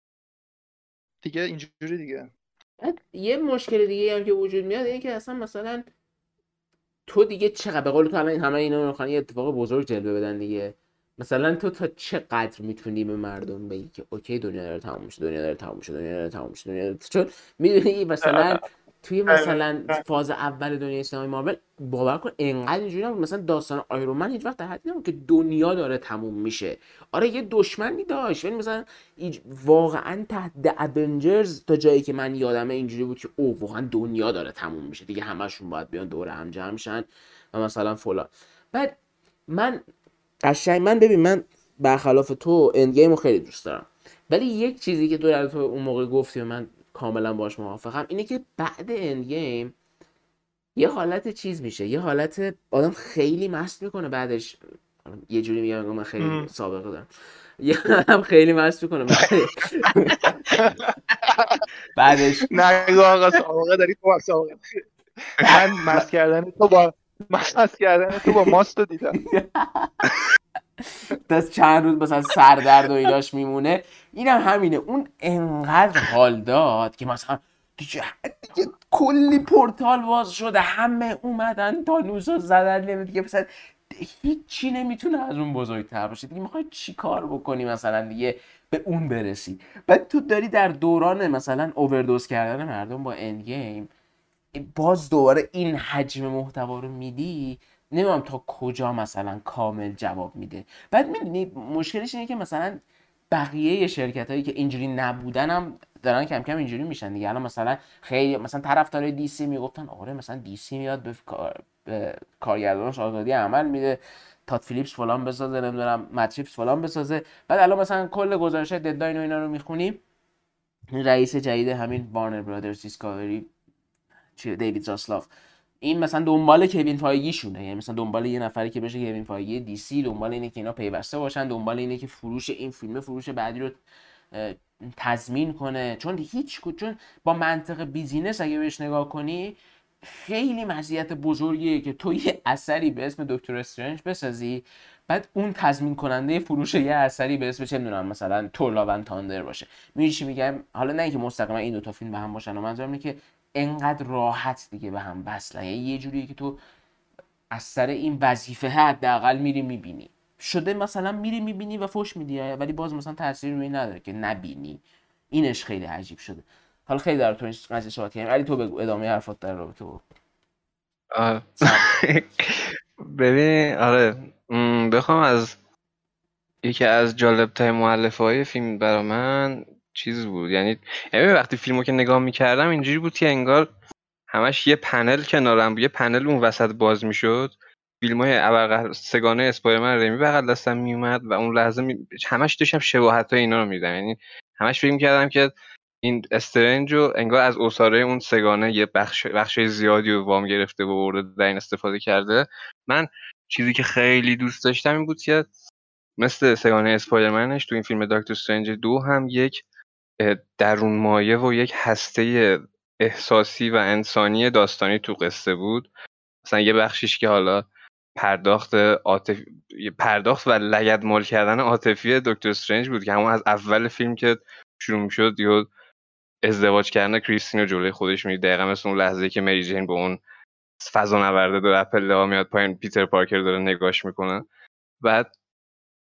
Speaker 2: دیگه اینجوری دیگه.
Speaker 1: یه مشکل دیگه هم که وجود میاد اینه که اصلا مثلا تو دیگه چقدر، به قول تو الان همه اینا میخوان یه اتفاق بزرگ جلوه بدن دیگه، مثلا تو تا چقدر میتونی به مردم بگی که اوکی دنیا داره تموم میشه، دنیا داره تموم میشه، دنیا داره تموم میشه، دنیا داره... چون میدونی مثلا توی مثلا فاز اول دنیای سینمای مارول باور کن انقدر اینجوری نبود. مثلا داستان آیرون من هیچ وقت در حدی نبود که دنیا داره تموم میشه. آره یه دشمنی داشت، ولی مثلا ایج... واقعا تحت اونجرز تا جایی که من یادمه اینجوری بود که او واقعا دنیا داره تموم میشه دیگه، همشون باید بیان دور هم جمع شن و مثلا فلان. بعد من قشنگ من ببین من برخلاف تو اند گیم رو خیلی دوست دارم، ولی یک چیزی که تو در تو اون موقع گفتی و من کاملا باش موافقم اینه که بعد اند گیم یه حالت چیز میشه، یه حالت آدم خیلی مست میکنه بعدش. یه جوری میگم من خیلی سابقه دارم، یه آدم خیلی مست میکنه بعدش بعدش
Speaker 2: نگو آقا سابقه داری تو، سابقه من مست کردن تو با مست کردن تو با ماست رو دیدم.
Speaker 1: دست چند روز مثلا سردرد و ایلاش میمونه، اینم هم همینه. اون انقدر حال داد که مثلا دیگه, دیگه کلی پورتال باز شده، همه اومدن تانوسو زدن، نمیده دیگه مثلا هیچی نمیتونه از اون بزرگتر باشه دیگه. میخوای چی کار بکنی مثلا دیگه به اون برسی؟ بعد تو داری در دوران مثلا اووردوز کردن مردم با اند گیم باز دوباره این حجم محتوا رو میدی، نمیدونم تا کجا مثلا کامل جواب میده. بعد میدونی مشکلش اینه که مثلا بقیه شرکت هایی که اینجوری نبودن هم دارن کم کم اینجوری میشن دیگه. الان مثلا خیلی مثلا طرفدارای دی سی میگفتن آره مثلا دی سی میاد به, کار... به کارگردانش آزادی عمل میده، تاد فیلیپس فلان بسازه، نمیدونم ماتریپس فلان بسازه. بعد الان مثلا کل گزارش‌های ددلاین و اینا رو میخونیم، رئیس جدید همین وارنر برادرز دیسکاوری چیه، دیوید زاسلاف، این مثلا دنبال کوین فایگی شونه، یعنی مثلا دنبال یه نفری که بشه کوین فایگی دی سی، دنبال اینه که اینا پیوسته باشن، دنبال اینه که فروش این فیلم فروش بعدی رو تضمین کنه. چون هیچ چون با منطق بیزینس اگه بهش نگاه کنی خیلی مزیت بزرگیه که تو یه اثری به اسم دکتر استرنج بسازی، بعد اون تضمین کننده فروش یه اثری به اسم چه میدونم مثلا تور لاو اند تاندر باشه. میدونی چی میگم؟ حالا نه اینکه مستقیما این دو تا فیلم به هم باشن، منظورم اینه که انقدر راحت دیگه به هم وصله، یعنی یه جوریه که تو از سر این وظیفه حداقل میری میبینی شده، مثلا میری میبینی و فوش میدی، ولی باز مثلا تاثیر روی نداره که نبینی. اینش خیلی عجیب شده. حالا خیلی در تو این قضیه صحبت کردیم، علی تو بگو ادامه حرفات در رابطه با
Speaker 3: ببین. آره بخوام از یکی از جالب‌ترین مؤلفه‌های فیلم برای من چیز بود، یعنی یعنی وقتی فیلمو که نگاه می‌کردم اینجوری بود که انگار همش یه پنل کنارم، یه پنل اون وسط باز می‌شد، فیلم‌های ابر سگانه اسپایدرمن ریمی بغل دستم میومد و اون لحظه می... همش داشتم شباهت‌های اینا رو می‌دیدم. یعنی همش فکر می‌کردم که این استرنج رو انگار از اساره اون سگانه یه بخش بخش زیادی رو وام گرفته و برده در این استفاده کرده. من چیزی که خیلی دوست داشتم این بود که مثل سگانه اسپایدرمنش تو این فیلم دکتر استرنج دو هم یک درون مایه و یک هسته احساسی و انسانی داستانی تو قصه بود. مثلا یه بخشیش که حالا پرداخت عاطف... پرداخت و لگدمال کردن عاطفی دکتر استرنج بود که همون از اول فیلم که شروع می‌شد یهو ازدواج کردن کریستین رو جلوی خودش می‌دید، دقیقاً مثل اون لحظه‌ای که مری جین با اون فضانورده داره پله‌ها میاد پایین، پیتر پارکر داره نگاش میکنه. بعد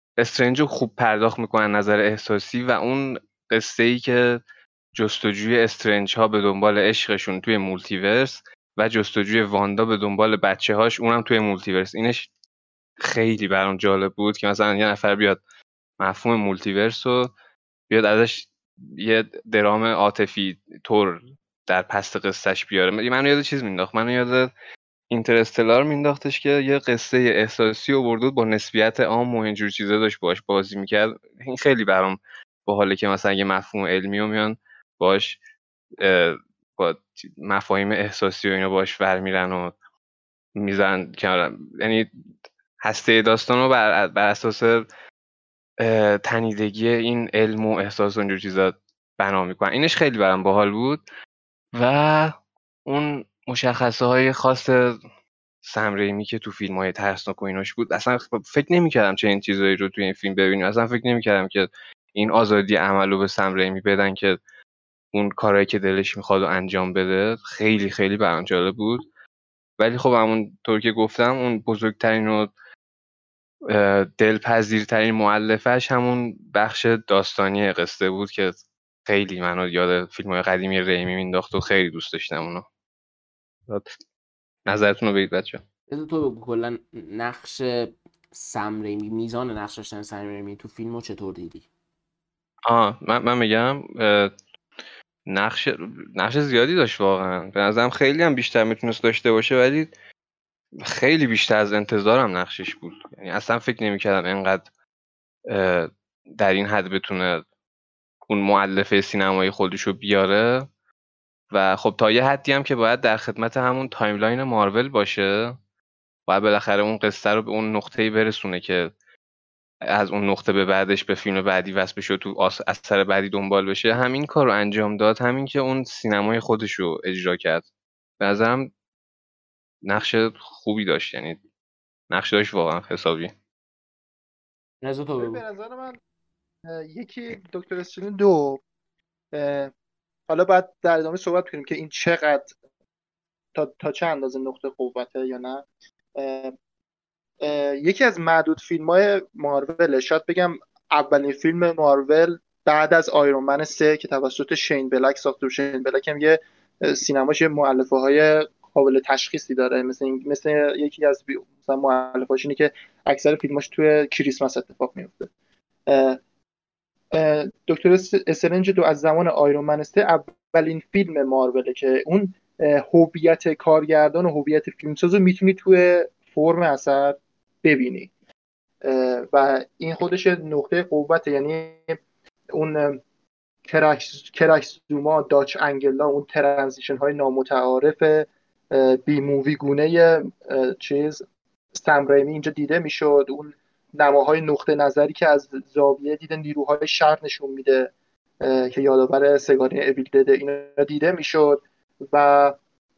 Speaker 3: استرنج رو خوب پرداخت میکنن نظر احساسی و اون قصه ای که جستجوی استرنج ها به دنبال عشقشون توی مولتیورس و جستجوی واندا به دنبال بچه هاش اونم توی مولتیورس، اینش خیلی برام جالب بود که مثلا یه نفر بیاد مفهوم مولتیورس رو بیاد ازش یه درام عاطفی طور در پست قصهش بیاره. من یاد چیز مینداخت، من یاد اینترستلار مینداختش که یه قصه احساسی آورد با نسبیت عام و اینجور چیزا داشت باش بازی میکرد. این خیلی برام باحاله که مثلا یه مفهوم علمی رو میان باش با مفاهیم احساسی و اینا باش ور میرن و میزن کنار، یعنی هسته داستان رو بر, بر اساس تنیدگی این علم و احساس و اینجور چیزا بنا میکنن. اینش خیلی برام باحال بود. و اون مشخصه های خاص سم ریمی که تو فیلم های ترسناک و ایناش بود، اصلا فکر نمی‌کردم چه این چیزایی رو تو این فیلم ببینیم. اصلا فکر نمی‌کردم که این آزادی عملو به سم ریمی بدن که اون کارهایی که دلش میخواد و انجام بده. خیلی خیلی برام جالب بود. ولی خب همون طور که گفتم اون بزرگترین و دلپذیرترین مؤلفه‌اش همون بخش داستانی قصه بود که خیلی منو یاد فیلم‌های قدیمی ریمی مینداخت و خیلی دوست داشتم اونو. نظرتون رو بگید بچه‌ها.
Speaker 1: تو بگو کلا نقش سم ریمی، میزان نقش داشتن سم ریمی تو فیلمو چطور دیدی؟
Speaker 3: آه من من میگم نقش نقش زیادی داشت واقعا. به نظرم خیلی هم بیشتر میتونست داشته باشه، ولی خیلی بیشتر از انتظارم نقشش بود. یعنی اصلا فکر نمی‌کردم اینقدر در این حد بتونه اون مؤلفه سینمایی خودشو بیاره. و خب تا یه حدی هم که باید در خدمت همون تایملاین مارول باشه، باید بالاخره اون قصه رو به اون نقطه‌ای برسونه که از اون نقطه به بعدش به فیلم بعدی وصل بشه و تو اثر بعدی دنبال بشه. همین کار رو انجام داد، همین که اون سینمای خودش رو اجرا کرد. به نظرم نقش خوبی داشت، یعنی نقش داشت واقعا حسابی.
Speaker 1: نظر تو بگو.
Speaker 2: به نظر من یکی دکتر استرین، دو حالا باید در ادامه صحبت کنیم که این چقدر تا, تا چه اندازه نقطه قوته یا نه. اه اه یکی از معدود فیلم های مارول، شاید بگم اولین فیلم مارول بعد از آیرون من سه که توسط شین بلک ساخته. شین بلک هم یه سینماش یه مؤلفه های قابل تشخیصی داره، مثل مثل یکی از مثلا مؤلفه‌اش اینه که اکثر فیلماش توی کریسمس اتفاق میفته. دکتر استرنج دو از زمان آیرون من سه اولین فیلم ماروله که اون هویت کارگردان و هویت فیلمساز رو میتونی توی فرم اثر ببینی و این خودش نقطه قوت. یعنی اون کرکس کرکس زوما، داچ انگلا، اون ترانزیشن های نامتعارف بی مووی گونه چیز سم ریمی اینجا دیده میشد. اون نماهای نقطه نظری که از زاویه دیده نیروهای شر نشون میده که یادآور سگانه اویل دده، اینا دیده میشد. و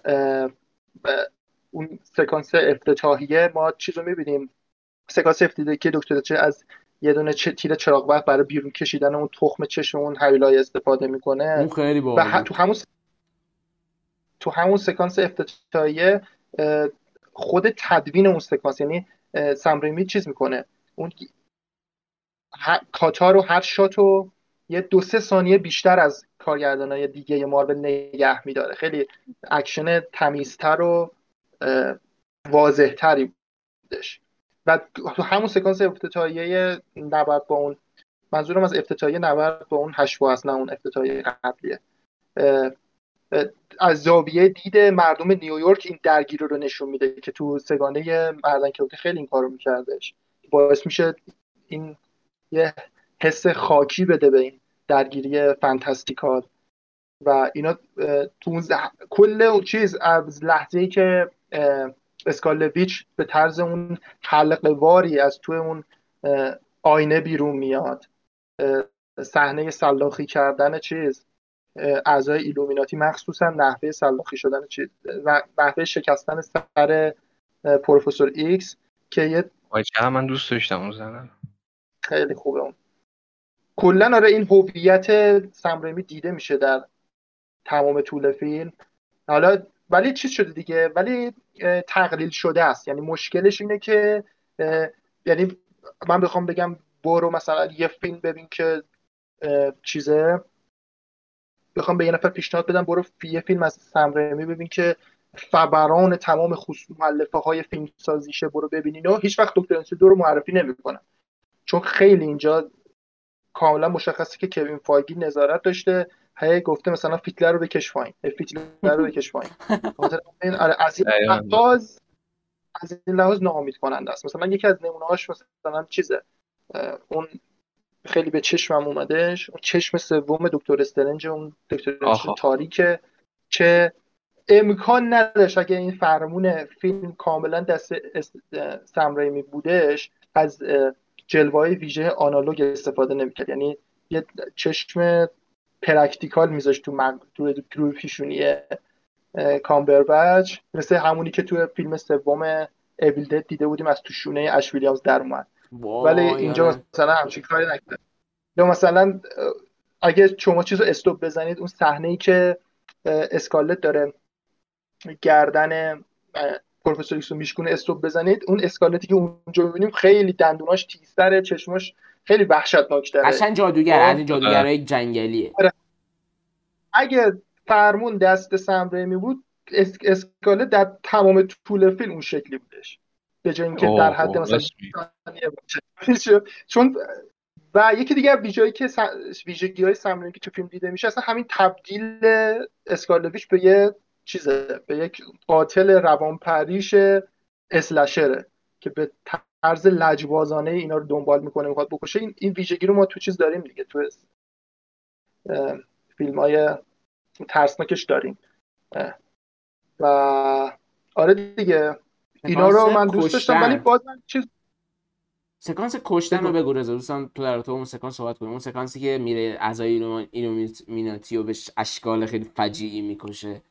Speaker 2: اون سکانس افتتاحیه ما چیز رو میبینیم، سکانس افتتاحیه که دکتر چه از یه دونه تیر چراغ برق برای بیرون کشیدن اون تخم چشم اون هیولای استفاده میکنه.
Speaker 1: اون خیلی باحال
Speaker 2: و تو همون تو همون سکانس افتتاحیه خود تدوین اون سکانس، یعنی سم ریمی چیز میکنه، اون کاتار رو هر شاتو یه دو سه ثانیه بیشتر از کارگردانای دیگه مارول نگه میداره. خیلی اکشن تمیزتر و واضح‌تری بودش. و تو همون سکانس افتتاحیه نبرد با اون، منظورم از افتتاحیه نبرد با اون هشت واس، نه اون افتتاحیه قبلیه، از زاویه دید مردم نیویورک این درگیری رو نشون میده که تو سگانه مردانکه‌ای خیلی این کارو میکردش. باعث میشه این یه حس خاکی بده به این درگیری فانتاستیکال و اینا. تو اون زح... کل اون چیز از لحظه‌ای که اسکالویچ به طرز اون حلقه واری از توی اون آینه بیرون میاد، صحنه سلاخی کردن چیز اعضای ایلومیناتی، مخصوصا نحوه سلاخی شدن چیز و نحوه شکستن سر پروفسور ایکس که یه
Speaker 3: چقدر من دوست داشتم اون زنه،
Speaker 2: خیلی خوبه اون. کلا آره این هویت سم ریمی دیده میشه در تمام طول فیلم. حالا ولی چیز شده دیگه، ولی تقلیل شده است. یعنی مشکلش اینه که یعنی من بخوام بگم برو مثلا یه فیلم ببین که چیزه، بخوام به یه نفر پیشنهاد بدم برو یه فیلم از سم ریمی ببین که فبران تمام خصوص مؤلفه های فیلم سازیشه برو ببینین و هیچ وقت دکتر انسیدو رو معرفی نمیکنم، چون خیلی اینجا کاملا مشخصه که کوین فایگی نظارت داشته، هی گفته مثلا فیتلر رو بکش پایین، فیتلر رو بکش پایین. این از این لحاظ از این لحاظ ناامید کننده است. مثلا یکی از نمونه‌هاش مثلا چیزه اون خیلی به چشمم اومدهش، اون چشم سوم دکتر استرنج، اون دکتر استرنج تاریکه که امکان نداشت اگه این فرمون فیلم کاملا دست سم ریمی بودش از جلوه‌های ویژه آنالوگ استفاده نمی‌کرد، یعنی یه چشم پرکتیکال میذاشت تو مغز تو روی پیشونی کامبربچ، مثل همونی که تو فیلم سوم ایویل دد دیده بودیم از تو شونه اش ویلیامز در اومد، ولی اینجا یاره. مثلا همچین کاری نکرد. یا مثلا اگه شما چیزو استوب بزنید اون صحنه‌ای که اسکارلت داره گردن پروفسور ایکس رو میشکونه استوب بزنید، اون اسکالتی که اونجا می‌بینیم خیلی دندوناش تیزتره، چشماش خیلی وحشتناک‌تره،
Speaker 1: قشنگ جادوگر از این جادوگرای جنگلیه.
Speaker 2: اگه فرمون دست سم ریمی بود اس... اسکالت در تمام طول فیلم اون شکلی بودش، به جای اینکه در حد مثلا چون و یکی دیگه ویژگی که سم... ویژگی‌های سم ریمی که تو فیلم دیده میشه اصلا همین تبدیل اسکارلویچ به یه چیزه، به یک قاتل روانپریش اسلشره که به طرز لجبازانه اینا رو دنبال میکنه میخواد بکشه. این این ویژگی رو ما تو چیز داریم دیگه، تو فیلم‌های ترسناکش داریم و آره دیگه اینا رو من دوست داشتم، ولی باز من چیز
Speaker 1: سکانس کشتن رو بگو رضا، دوستان تو در تو اون سکانس صحبت کنیم، اون سکانسی که میره اعضای ایلومیناتی رو به اشکال خیلی فجیعی میکشه،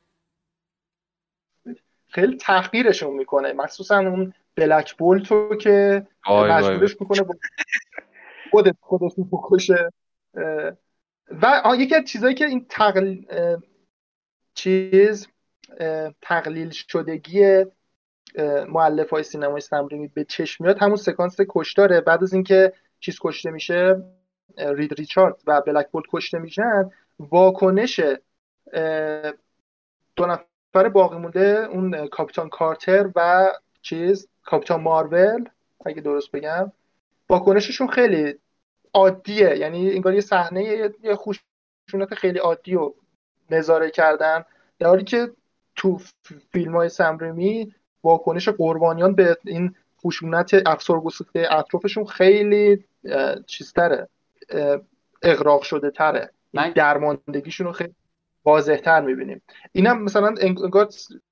Speaker 1: خیلی
Speaker 2: تحقیرشون میکنه، مخصوصا اون بلک بولتو که مجبورش میکنه خودت خودش رو بکشه. و یکی از چیزایی که این تقل... چیز تقلیل شدگی مؤلفه‌های سینمای سم ریمی به چشم میاد همون سکانس کشتاره، بعد از اینکه چیز کشته میشه، رید ریچارد و بلک بولت کشته میشن، واکنش دو نفر باقی مونده اون کاپیتان کارتر و چیز کاپیتان مارول اگه درست بگم، واکنششون خیلی عادیه، یعنی انگار یه صحنه یه خشونت خیلی عادی رو نظاره کردن، در حالی که تو فیلم‌های سم ریمی واکنش قربانیان به این خشونت افسار گسیخته اطرافشون خیلی چیزتره، اغراق شده تره، من... درماندگیشون رو خیلی واضح‌تر می‌بینیم. اینم مثلا انگار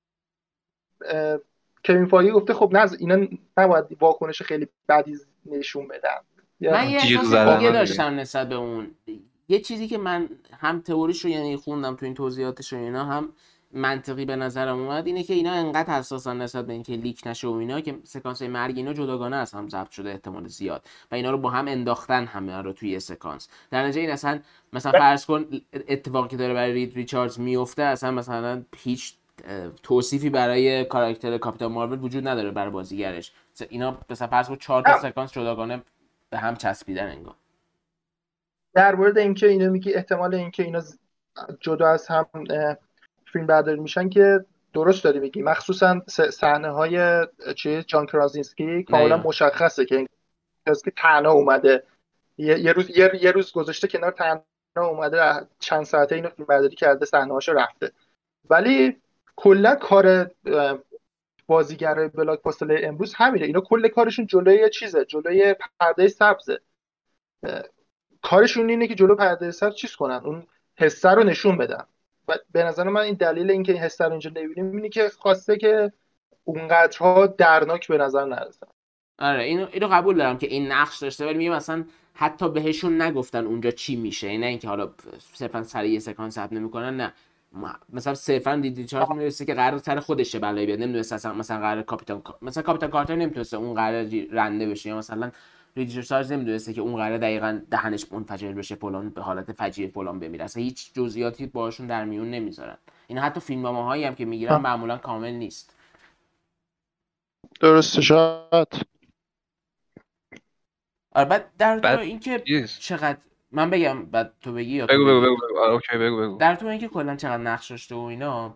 Speaker 2: کوین فایگی گفته خب نه اینا نباید واکنش خیلی بدی نشون بدن.
Speaker 1: من یه احساس دیگه داشتم نسبت به اون، یه چیزی که من هم تئوریش رو یعنی خوندم تو این توضیحاتش و اینا، هم منطقی به نظرم اومد، اینه که اینا انقدر حساسن نسبت به اینکه لیک نشه و اینا که سکانس مرگ اینا جداگانه از هم ضبط شده احتمال زیاد و اینا رو با هم انداختن همه رو توی سکانس، در نتیجه این اصلا مثلا فرض کن اتفاقی که داره برای رید ریچاردز میفته اصلا مثلا هیچ توصیفی برای کاراکتر کاپیتان مارول وجود نداره برای بازیگرش، اینا مثلا فرض کن چهار تا سکانس جداگانه به هم چسبیدن انگار.
Speaker 2: در مورد اینکه اینو میگی احتمال اینکه اینا جدا از هم فیلم برداری میشن که درست داری میگی، مخصوصا صحنه‌های چیز جان کرازینسکی کاملا مشخصه که کسی که تنها اومده یه, یه روز یه, یه روز گذاشته کنار، تنها اومده چند ساعته اینو فیلم برداری کرده، صحنه‌هاشو رفته، ولی کلا کار بازیگرای بلاک باستل امروز همینه، اینا کل کارشون جلوی چیزه، جلوی پرده سبزه، کارشون اینه که جلو پرده سبز چیز کنن، اون حسه رو نشون بدن و به نظر من این دلیل اینکه این حسه رو اینجا نمیبینیم اینه که خواسته که اونقدرها درناک به نظر نرسن.
Speaker 1: آره اینو اینو قبول دارم که این نقش داشته، ولی میگم مثلا حتی بهشون نگفتن اونجا چی میشه، نه اینکه حالا صرفا سر یه سکانس ثبت نمیکنن، نه مثلا صرفا دیدی چارت میرسه که قرار سر خودشه بلایی بیاد، نمیدونست اصلا مثلا قرار کاپیتان مثلا کاپیتان کارتر نمیتونسته اون قرار رنده بشه، یا مثلا ریچارد سارز نمیدونسته که اون قراره دقیقاً دهنش منفجر بشه فلان به حالت فجیع فلان بمیره، اصلا هیچ جزئیاتی باهاشون در میون نمیذارن. این حتی فیلمنامه‌هایی هم که میگیرن معمولا کامل نیست.
Speaker 2: درسته شاید
Speaker 1: آره بعد در تو
Speaker 3: بعد
Speaker 1: اینکه
Speaker 3: چیز
Speaker 1: چقدر من بگم بعد تو بگی یا تو
Speaker 3: بگو بگو
Speaker 1: بگی
Speaker 3: بگو بگو آره اوکی بگو بگو
Speaker 1: در تو اینکه کلا چقدر نقش داشته و اینا،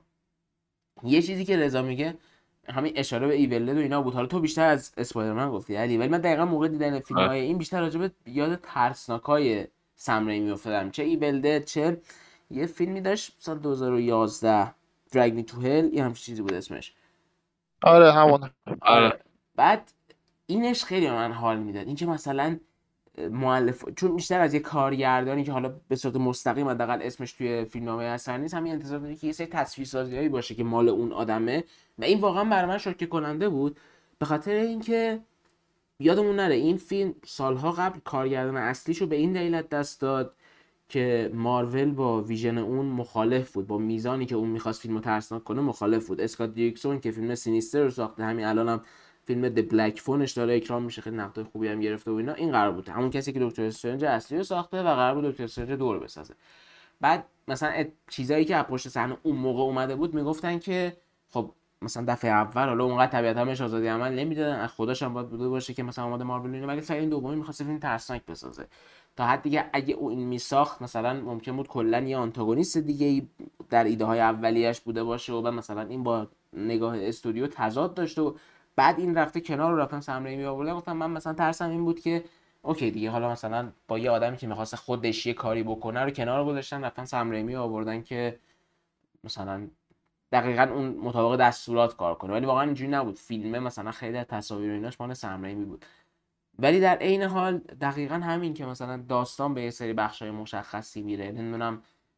Speaker 1: یه چیزی که رضا میگه همین اشاره به ایول دد و اینا بود. حالا تو بیشتر از اسپایدرمن گفتی علی، ولی من دقیقا موقع دیدن فیلم های این بیشتر راجع به یاد ترسناکای سم ریمی افتادم، چه ایول دد چه یه فیلمی داشت سال دو هزار و یازده دراگ می تو هل، یه همچین چیزی بود اسمش.
Speaker 2: آره همون.
Speaker 1: آره بعد اینش خیلی من حال میداد، اینکه مثلا مؤلف چون بیشتر از یه کارگردانی که حالا به صورت مستقیم حداقل اسمش توی فیلمنامه اثر نیست، همین انتظار داری که یه سری تصویرسازیایی باشه که مال اون آدمه و این واقعا برای من شوکه کننده بود، به خاطر اینکه یادمون نره این فیلم سالها قبل کارگردان اصلیشو به این دلیل دست داد که مارول با ویژن اون مخالف بود، با میزانی که اون میخواست فیلمو ترسناک کنه مخالف بود. اسکات دیرکسون که فیلم سینیستر رو ساخته، همین الانم هم فیلم د بلک فونش داره اکرام میشه، خیلی نقدای خوبی هم گرفته و اینا، این قرار بود همون کسی که دکتر استرنج اصلی رو ساخته و قرار بود دکتر استرنج دو رو بسازه. بعد مثلا چیزایی که از پشت صحنه اون موقع اومده بود میگفتن که خب مثلا دفعه اول حالا اونقدر طبیعتا بهش آزادی عمل نمیدادن، از خودش هم باید بوده باشه که مثلا اومده مارول اینو، ولی سری دومی می‌خواست فیلم ترسناک بسازه تا حد دیگه اگه اون میساخت مثلا ممکن بود کلا یه آنتاگونیست دیگه در ایده های اولیه‌اش بوده باشه و بعد مثلا این با نگاه استودیو تضاد داشته و بعد این رفته کنار رو رفتن سم ریمی آوردن. گفتم من مثلا ترسم این بود که اوکی دیگه حالا مثلا با یه آدمی که می‌خواد خودش یه کاری بکنه رو کنار گذاشتن رفتن سم ریمی آوردن که مثلا دقیقاً اون مطابق دستورات کار کنه، ولی واقعا اینجوری نبود. فیلمه مثلا خیلی از تصاویر و ایناش مال سم ریمی بود، ولی در عین حال دقیقاً همین که مثلا داستان به یه سری بخشای مشخصی میره، نمیدونم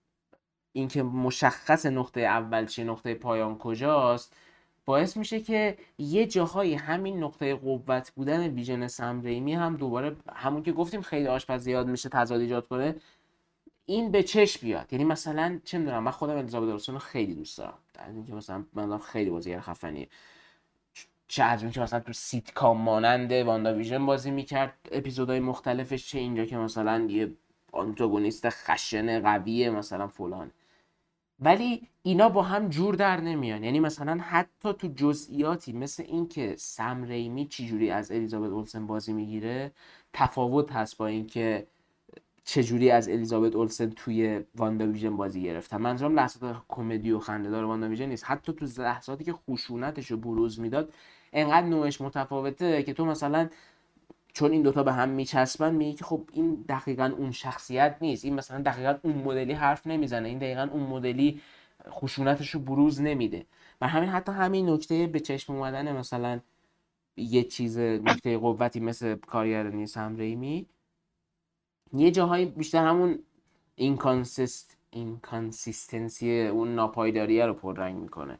Speaker 1: این که مشخص نقطه اول چیه نقطه پایان کجاست، باعث میشه که یه جاهایی همین نقطه قوت بودن ویژن سم ریمی هم دوباره همون که گفتیم خیلی آشپز زیاد میشه تضاد ایجاد کنه، این به چشم بیاد. یعنی مثلا چه میدونم من خودم الیزابت اولسن رو خیلی دوست دارم، در اینکه مثلا من خیلی بازیگر خفنیه، چه از اون که مثلا تو سیتکام مانند واندا ویژن بازی میکرد اپیزودهای مختلفش، چه اینجا که مثلا یه آنتاگونیست خشن قویه مثلا فلان، ولی اینا با هم جور در نمیان. یعنی مثلا حتی تو جزئیاتی مثل این که سم ریمی چجوری از الیزابت اولسن بازی میگیره تفاوت هست با این که چجوری از الیزابت اولسن توی واندا ویژن بازی گرفتن. منظورم لحظات کمدی و خنده‌دار واندا ویژن نیست، حتی تو لحظاتی که خشونتش رو بروز میداد انقدر نوعش متفاوته که تو مثلا چون این دوتا به هم میچسبن میگی که خب این دقیقاً اون شخصیت نیست، این مثلا دقیقاً اون مدلی حرف نمیزنه، این دقیقاً اون مدلی خشونتش رو بروز نمیده. و همین حتی همین نکته به چشم اومدن مثلا یه چیز نکته قوتی مثل کارگردانی سم ریمی یه جاهایی بیشتر همون اینکانسیست اینکانسیستنسی اون ناپایداریه رو پررنگ میکنه.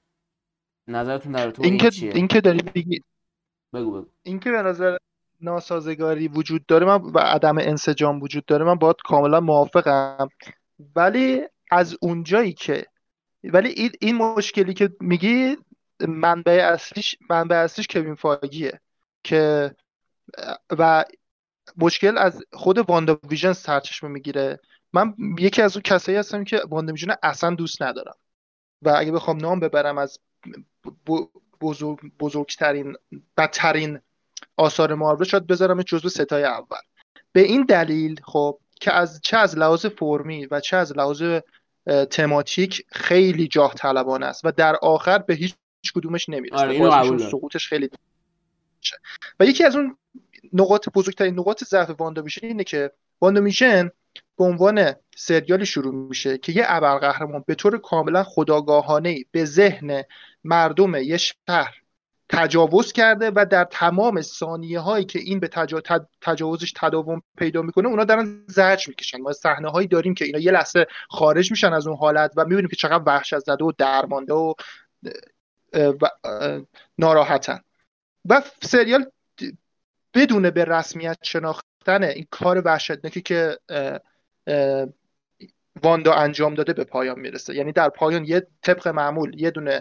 Speaker 1: نظرتون در تو این چیه؟
Speaker 2: این که داری بگی
Speaker 1: بگو بگو.
Speaker 2: این که به نظر ناسازگاری وجود داره من و عدم انسجام وجود داره من باهات کاملا موافقم، ولی از اونجایی که ولی این, این مشکلی که میگی منبع اصلیش منبع اصلیش کوین فاگیه که و مشکل از خود واندا ویژن سرچشمه میگیره. من یکی از اون کسایی هستم که واندا ویژن اصلا دوست ندارم و اگه بخوام نام ببرم از بزرگ بزرگترین بدترین آثار مارول شاید بذارم جزو ستای اول، به این دلیل خب که از چه از لحاظ فرمی و چه از لحاظ تماتیک خیلی جاه طلبانه است و در آخر به هیچ کدومش نمیرسه.
Speaker 1: آره اینو قبول دارم.
Speaker 2: سقوطش خیلی شه. و یکی از اون نقاط بزرگترین نقاط ضعف واندا ویژن اینه که واندا ویژن به عنوان سریالی شروع میشه که یه ابرقهرمان به طور کاملا خودآگاهانه به ذهن مردم یه شهر تجاوز کرده و در تمام ثانیه هایی که این به تجا... تجاوزش تداوم پیدا میکنه اونا دارن زجر میکشن. ما صحنه هایی داریم که اینا یه لحظه خارج میشن از اون حالت و میبینیم که چقدر وحشت زده و درمانده و, و... ناراحتن و سریال بدون به رسمیت شناختن این کار وحشتناکی که اه اه واندا انجام داده به پایان میرسه. یعنی در پایان یه طبق معمول یه دونه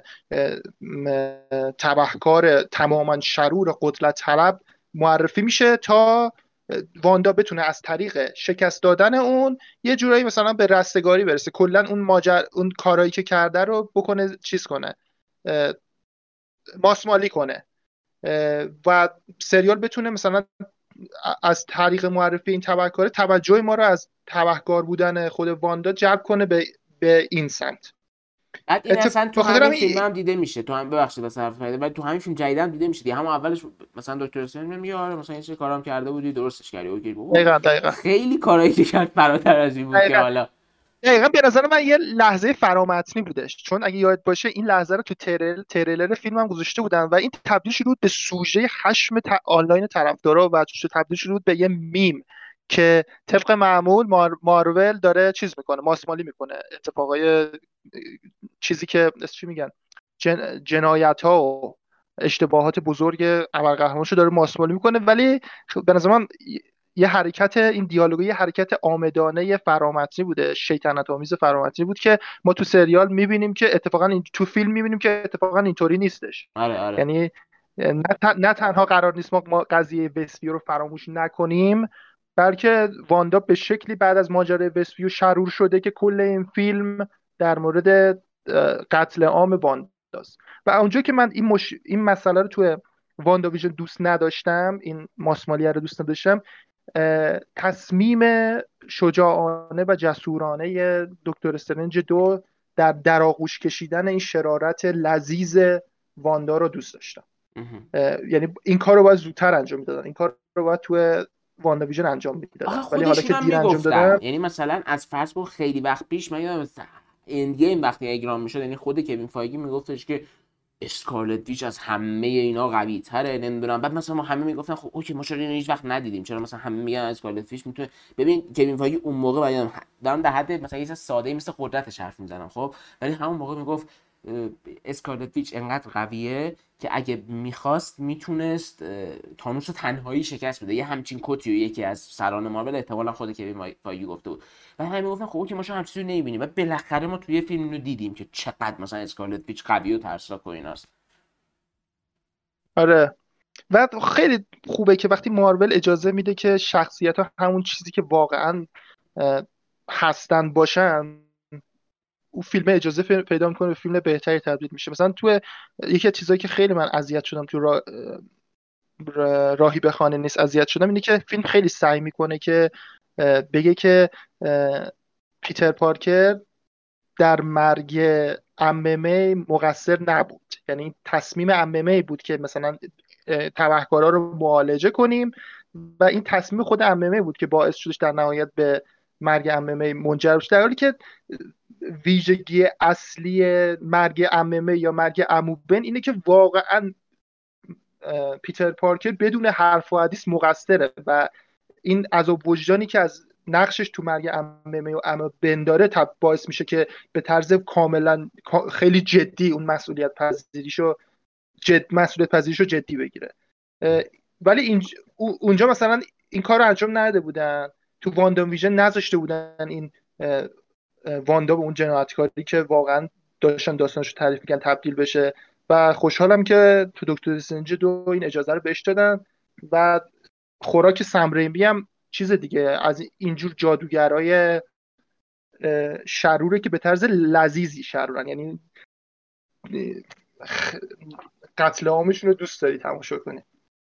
Speaker 2: تبهکار تماما شرور قدرت طلب معرفی میشه تا واندا بتونه از طریق شکست دادن اون یه جورایی مثلا به رستگاری برسه، کلا اون ماجر اون کارایی که کرده رو بکنه چیز کنه ماسمالی کنه و سریال بتونه مثلا از طریق معرفی این تبهکاره توجه ما رو از تبهکار بودن خود واندا جلب کنه به به این سمت.
Speaker 1: بعد این اصلا تو همین فیلم هم دیده میشه، تو هم ببخشید واسه حرف زدم، ولی تو همین فیلم جدید هم دیده میشه دیگه. همون اولش مثلا دکتر استرنج میگه آره مثلا این چه کارام کرده بودی درستش کردی اوکی.
Speaker 2: دقیقاً دقیقاً
Speaker 1: خیلی کارایی که کرد فراتر از این بود که حالا
Speaker 2: دقیقاً به نظر من یه لحظه فرامتنی بودش، چون اگه یاد باشه این لحظه رو تو تریل تریلر فیلم هم گذاشته بودن و این تبدیل شد به سوژه خشم ت... آنلاین طرفدارا و تبدیل شد به یه میم که طبق معمول مار... مارول داره چیز میکنه، ماسمالی میکنه اتفاقای چیزی که چی میگن جن... جنایت ها و اشتباهات بزرگ ابرقهرمانشو داره ماسمالی میکنه. ولی به نظر من یه حرکت این دیالوگ یه حرکت آمدانه فرامتنی بوده، شیطنت آمیز فرامتنی بود که ما تو سریال میبینیم که اتفاقا این تو فیلم میبینیم که اتفاقا اینطوری نیستش.
Speaker 1: آره آره.
Speaker 2: یعنی نه, نه تنها قرار نیست ما, ما قضیه وستویو رو فراموش نکنیم، بلکه واندا به شکلی بعد از ماجرای وستویو شرور شده که کل این فیلم در مورد قتل عام وانداست. و اونجا که من این مش... این مسئله رو تو واندا ویژن دوست نداشتم، این ماسمالیه رو دوست نداشتم، تصمیم شجاعانه و جسورانه دکتر استرنج دو در درآغوش کشیدن این شرارت لذیذ واندا رو دوست داشتم. یعنی این کار رو باید زودتر انجام میدادن، این کار رو باید تو واندا ویژن انجام میدادن، ولی حالا که دیر انجام دادن.
Speaker 1: یعنی مثلا از فرض کن خیلی وقت پیش من یادم اند گیم وقتی اگرام میشد، یعنی خود کوین فایگی میگفتش که اسکارلت ویچ از همه اینا قوی تره نمیدونم، بعد مثلا ما همه میگفتن خب اوکی ما چرا اینو هیچ وقت ندیدیم، چرا مثلا همه میگن اسکارلت ویچ میتونه. ببین کوین فایگی اون موقع بیان دارم در حد مثلا یه چیز ساده مثل قدرتش حرف میزنم خب، ولی همون موقع میگفت اسکارلت ویچ انقدر قویه که اگه میخواست میتونست تانوس رو تنهایی شکست بده. یه همچین کتی و یکی از سران مارول احتمالاً خود کوین فایگی گفته بود. و همه میگفتن خب اوکی ما شما همچین چیزی نمیبینیم، و بالاخره ما توی فیلم اینو دیدیم که چقدر مثلا اسکارلت ویچ قوی و ترسناک و ایناست.
Speaker 2: آره و خیلی خوبه که وقتی مارول اجازه میده که شخصیت‌ها همون چیزی که واقعاً هستن باشن، اون فیلم اجازه پیدا میکنه به فیلم بهتری تبدیل میشه. مثلا تو یکی از چیزایی که خیلی من اذیت شدم تو را... راهی به خانه نیست اذیت شدم اینه که فیلم خیلی سعی میکنه که بگه که پیتر پارکر در مرگ عمه می مقصر نبود، یعنی تصمیم عمه می بود که مثلا تبهکارا رو معالجه کنیم و این تصمیم خود عمه می بود که باعث شدش در نهایت به مرگ عمه می منجر بشه، در حالی که ویژگی اصلی مرگ عمه می یا مرگ عمو بن اینه که واقعا پیتر پارکر بدون حرف و حدیث مقصره و این عذاب وجدانی که از نقشش تو مرگ عمه می و عمو بن داره باعث میشه که به طرز کاملا خیلی جدی اون مسئولیت پذیریشو جد مسئولیت پذیریشو جدی بگیره. ولی این اونجا مثلا این کار رو انجام نداده بودن، تو واندا ویژن نذاشته بودن این واندا به اون جنایتکاری که واقعا داشتن داستانشو تعریف می‌کردن تبدیل بشه و خوشحالم که تو دکتر استرنج دو این اجازه رو بهش دادن. و خوراک سم ریمی هم چیز دیگه از اینجور جادوگرای شروره که به طرز لذیذی شرورن، یعنی قتل عامشون رو دوست داری تماشا کنی.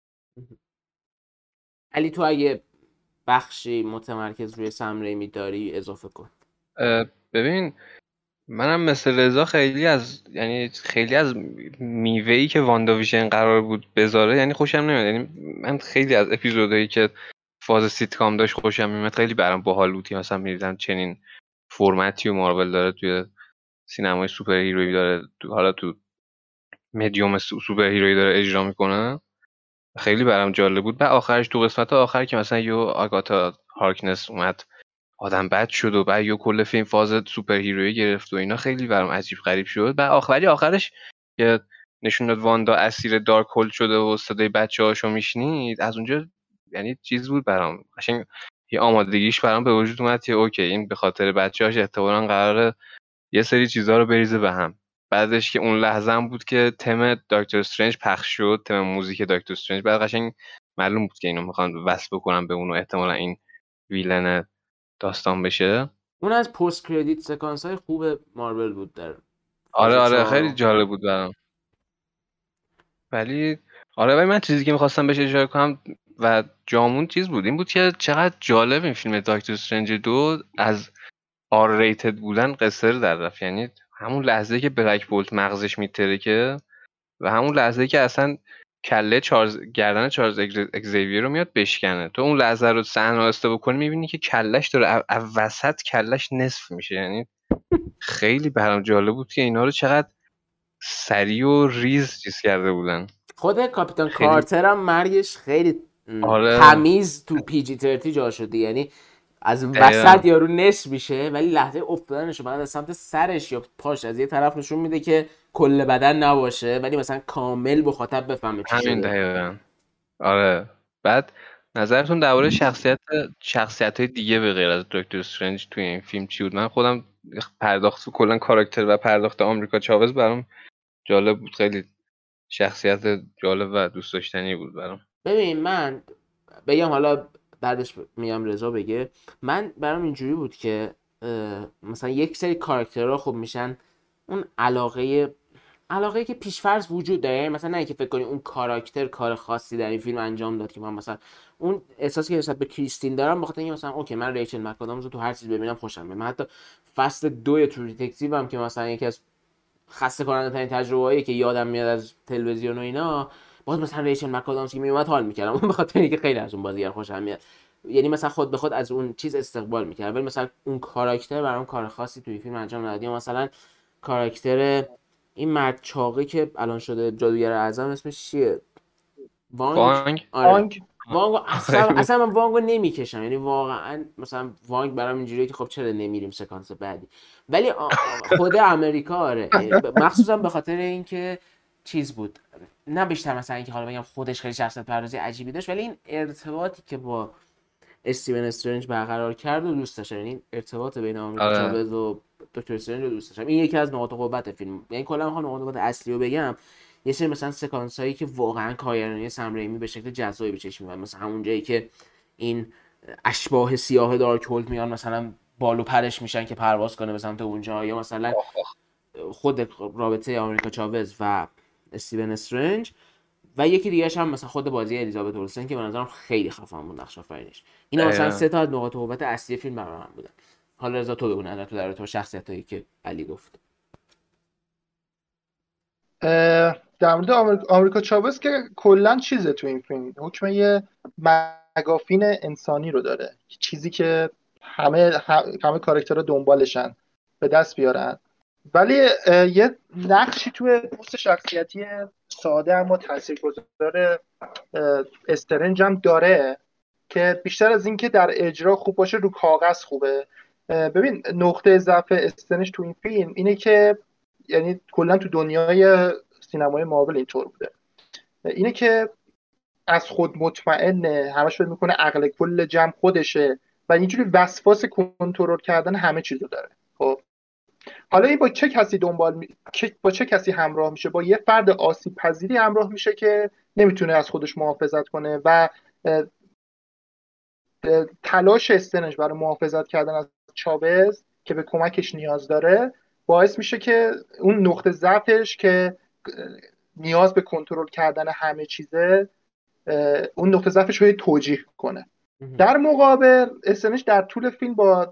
Speaker 1: علی تو اگه بخشی متمرکز روی سم ریمی داری اضافه کن.
Speaker 3: ببین منم مثل رضا خیلی از یعنی خیلی از میوه‌ای که واندا ویژن قرار بود بذاره یعنی خوشم نمیاد. یعنی من خیلی از اپیزودایی که فاز سیتکام داشت خوشم میاد، خیلی برام باحال بود مثلا می‌دیدم چنین فرمتی و مارول داره توی سینمای سوپر هیرویی داره حالا تو مدیوم سوپر هیرویی داره اجرا میکنه، خیلی برام جالب بود. بعد آخرش تو قسمت آخر که مثلا یو آگاتا هارکنس اومد آدم بد شد و بعد یو کل فیلم فاز سوپر هیرویی گرفت و اینا، خیلی برام عجیب غریب شد. بعد آخری آخرش که نشون داد واندا اسیر دارک هولد شده و صدای بچه‌هاشو میشنید، از اونجا یعنی چیز بود برام قشنگ یه آمادگیش برام به وجود اومد که اوکی این به خاطر بچه‌هاش احتمالاً قراره یه سری چیزا رو بریزه به هم. بعدش که اون لحظه هم بود که تم دکتر استرنج پخش شد، تم موزیک دکتر استرنج، بعد قشنگ معلوم بود که اینو میخوان وصل بکنن به اون و احتمالاً این ویلن داستان بشه.
Speaker 1: اون از پست کردیت سکانس های خوب مارول بود در
Speaker 3: آره آره خیلی جالب بود برام. ولی آره ولی من چیزی که میخواستم بهش اشاره کنم و جامون چیز بود، این بود که چقدر جالب این فیلم داکتر استرنج دو از آر ریتد بودن قصر در رفت. یعنی همون لحظه که بلک بولت مغزش میترکه و همون لحظه که اصلا کله چارلز گردن چارلز اگزیویر رو میاد بشکنه، تو اون لحظه رو صحنه آهسته بکنی میبینی که کلش داره وسط کلش نصف میشه. یعنی خیلی برام جالب بود که اینا رو چقدر سریع و ریز چیز کرده بودن.
Speaker 1: خود کاپیتان خیلی... کارتر هم مرگش خیلی
Speaker 3: آره.
Speaker 1: تمیز تو پی جی ترتی جا شده، یعنی از وسط یارو نصف میشه ولی لحظه افتادنش بعد از سمت سرش یا پاش از یه طرف نشون میده که کل بدن نباشه ولی مثلا کامل مخاطب بفهمه چی شده.
Speaker 3: همین دقیقاً. آره. بعد نظرتون درباره شخصیت شخصیت‌های دیگه به غیر از دکتر استرنج توی این فیلم چی بود؟ من خودم پرداخت کلا کاراکتر و پرداخت آمریکا چاوز برام جالب بود، خیلی شخصیت جالب و دوست داشتنی بود برام.
Speaker 1: ببین من بگم حالا بعدش میام رضا بگه، من برام اینجوری بود که مثلا یک سری کاراکترها خوب میشن اون علاقه علاقه‌ای که پیش‌فرض وجود داره، مثلا نه اینکه فکر کنی اون کاراکتر کار خاصی در این فیلم انجام داد که من مثلا اون احساسی که نسبت به کریستین دارم بخاطر اینکه مثلا اوکی من ریچل مک‌آدامز رو تو هر چیز ببینم خوشم میاد. من حتی فصل دو ترو دیتکتیو هم که مثلا یکی از خسته کننده ترین تجربه‌ای که یادم میاد از تلویزیون و اینا، باز مثلا ریچل مک‌آدامز که میومد حال می‌کردم اون بخاطر اینکه خیلی از اون بازیگر خوشم میاد، یعنی مثلا خود به خود از اون چیز استقبال می‌کردم. ولی مثلا اون کاراکتر برام کار خاصی توی فیلم انجام نداد. یا مثلا کاراکتر این مرد چاقی که الان شده جادوگر اعظم اسمش چیه؟
Speaker 3: وانگ.
Speaker 1: وانگ. آره. وانگ. وانگ اصلا اصلا من وانگو نمیکشم، یعنی واقعا مثلا وانگ برام اینجوریه که خب چرا نمیریم سکانس بعدی. ولی خود امریکا آره مخصوصا به خاطر اینکه چیز بود، نه بیشتر مثلا اینکه حالا بگم خودش خیلی شخصیت پردازی عجیبی داشت ولی این ارتباطی که با استیون استرنج برقرار کرد و دوست داشتم، یعنی ارتباط بین آمریکا چاوز و دکتر استرنج رو دوست داشتم. این یکی از نقاط قوت فیلم، یعنی کلا میخوام نقاط قوت اصلی رو بگم، یه سری مثلا سکانس هایی که واقعا کارگردانی سم ریمی به شکل جذابی به چشم میاد، مثلا همون جایی که این اشباح سیاه دارک هولد میان مثلا بالو پرش میشن که پرواز کنه به سمت اونجا، یا مثلا خود رابطه آمریکا چاوز و استیون استرنج، و یکی دیگه‌اش هم مثلا خود بازی الیزابت اولسن که به نظرم خیلی خفن بود نقش آفرینش. اینا مثلا سه تا از نقاط قوت اصلی فیلم برای من بودن. حالا رضا تو بگو نظر تو در تو شخصیتایی که علی گفت.
Speaker 2: در مورد آمریکا, آمریکا چاوز که کلا چیزه تو این فیلم حکم یه مگافین انسانی رو داره، چیزی که همه همه کاراکترها دنبالشن به دست بیارن، ولی یه نقشی توی پوست شخصیتی ساده اما تاثیرگذار استرنج هم داره که بیشتر از این که در اجرا خوب باشه رو کاغذ خوبه. ببین نقطه ضعف استرنج تو این فیلم اینه که یعنی کلا تو دنیای سینمای مارول اینطور بوده، اینه که از خود مطمئنه، همش فکر میکنه عقل کل جمع خودشه و اینجوری وسواس کنترل کردن همه چیزو داره. خب حالا این با چه کسی دنبال می... با چه کسی همراه میشه؟ با یه فرد آسیب پذیری همراه میشه که نمیتونه از خودش محافظت کنه و تلاش استرنج برای محافظت کردن از چاوز که به کمکش نیاز داره باعث میشه که اون نقطه ضعفش که نیاز به کنترل کردن همه چیزه، اون نقطه ضعفش رو توجیه کنه. در مقابل استرنج در طول فیلم با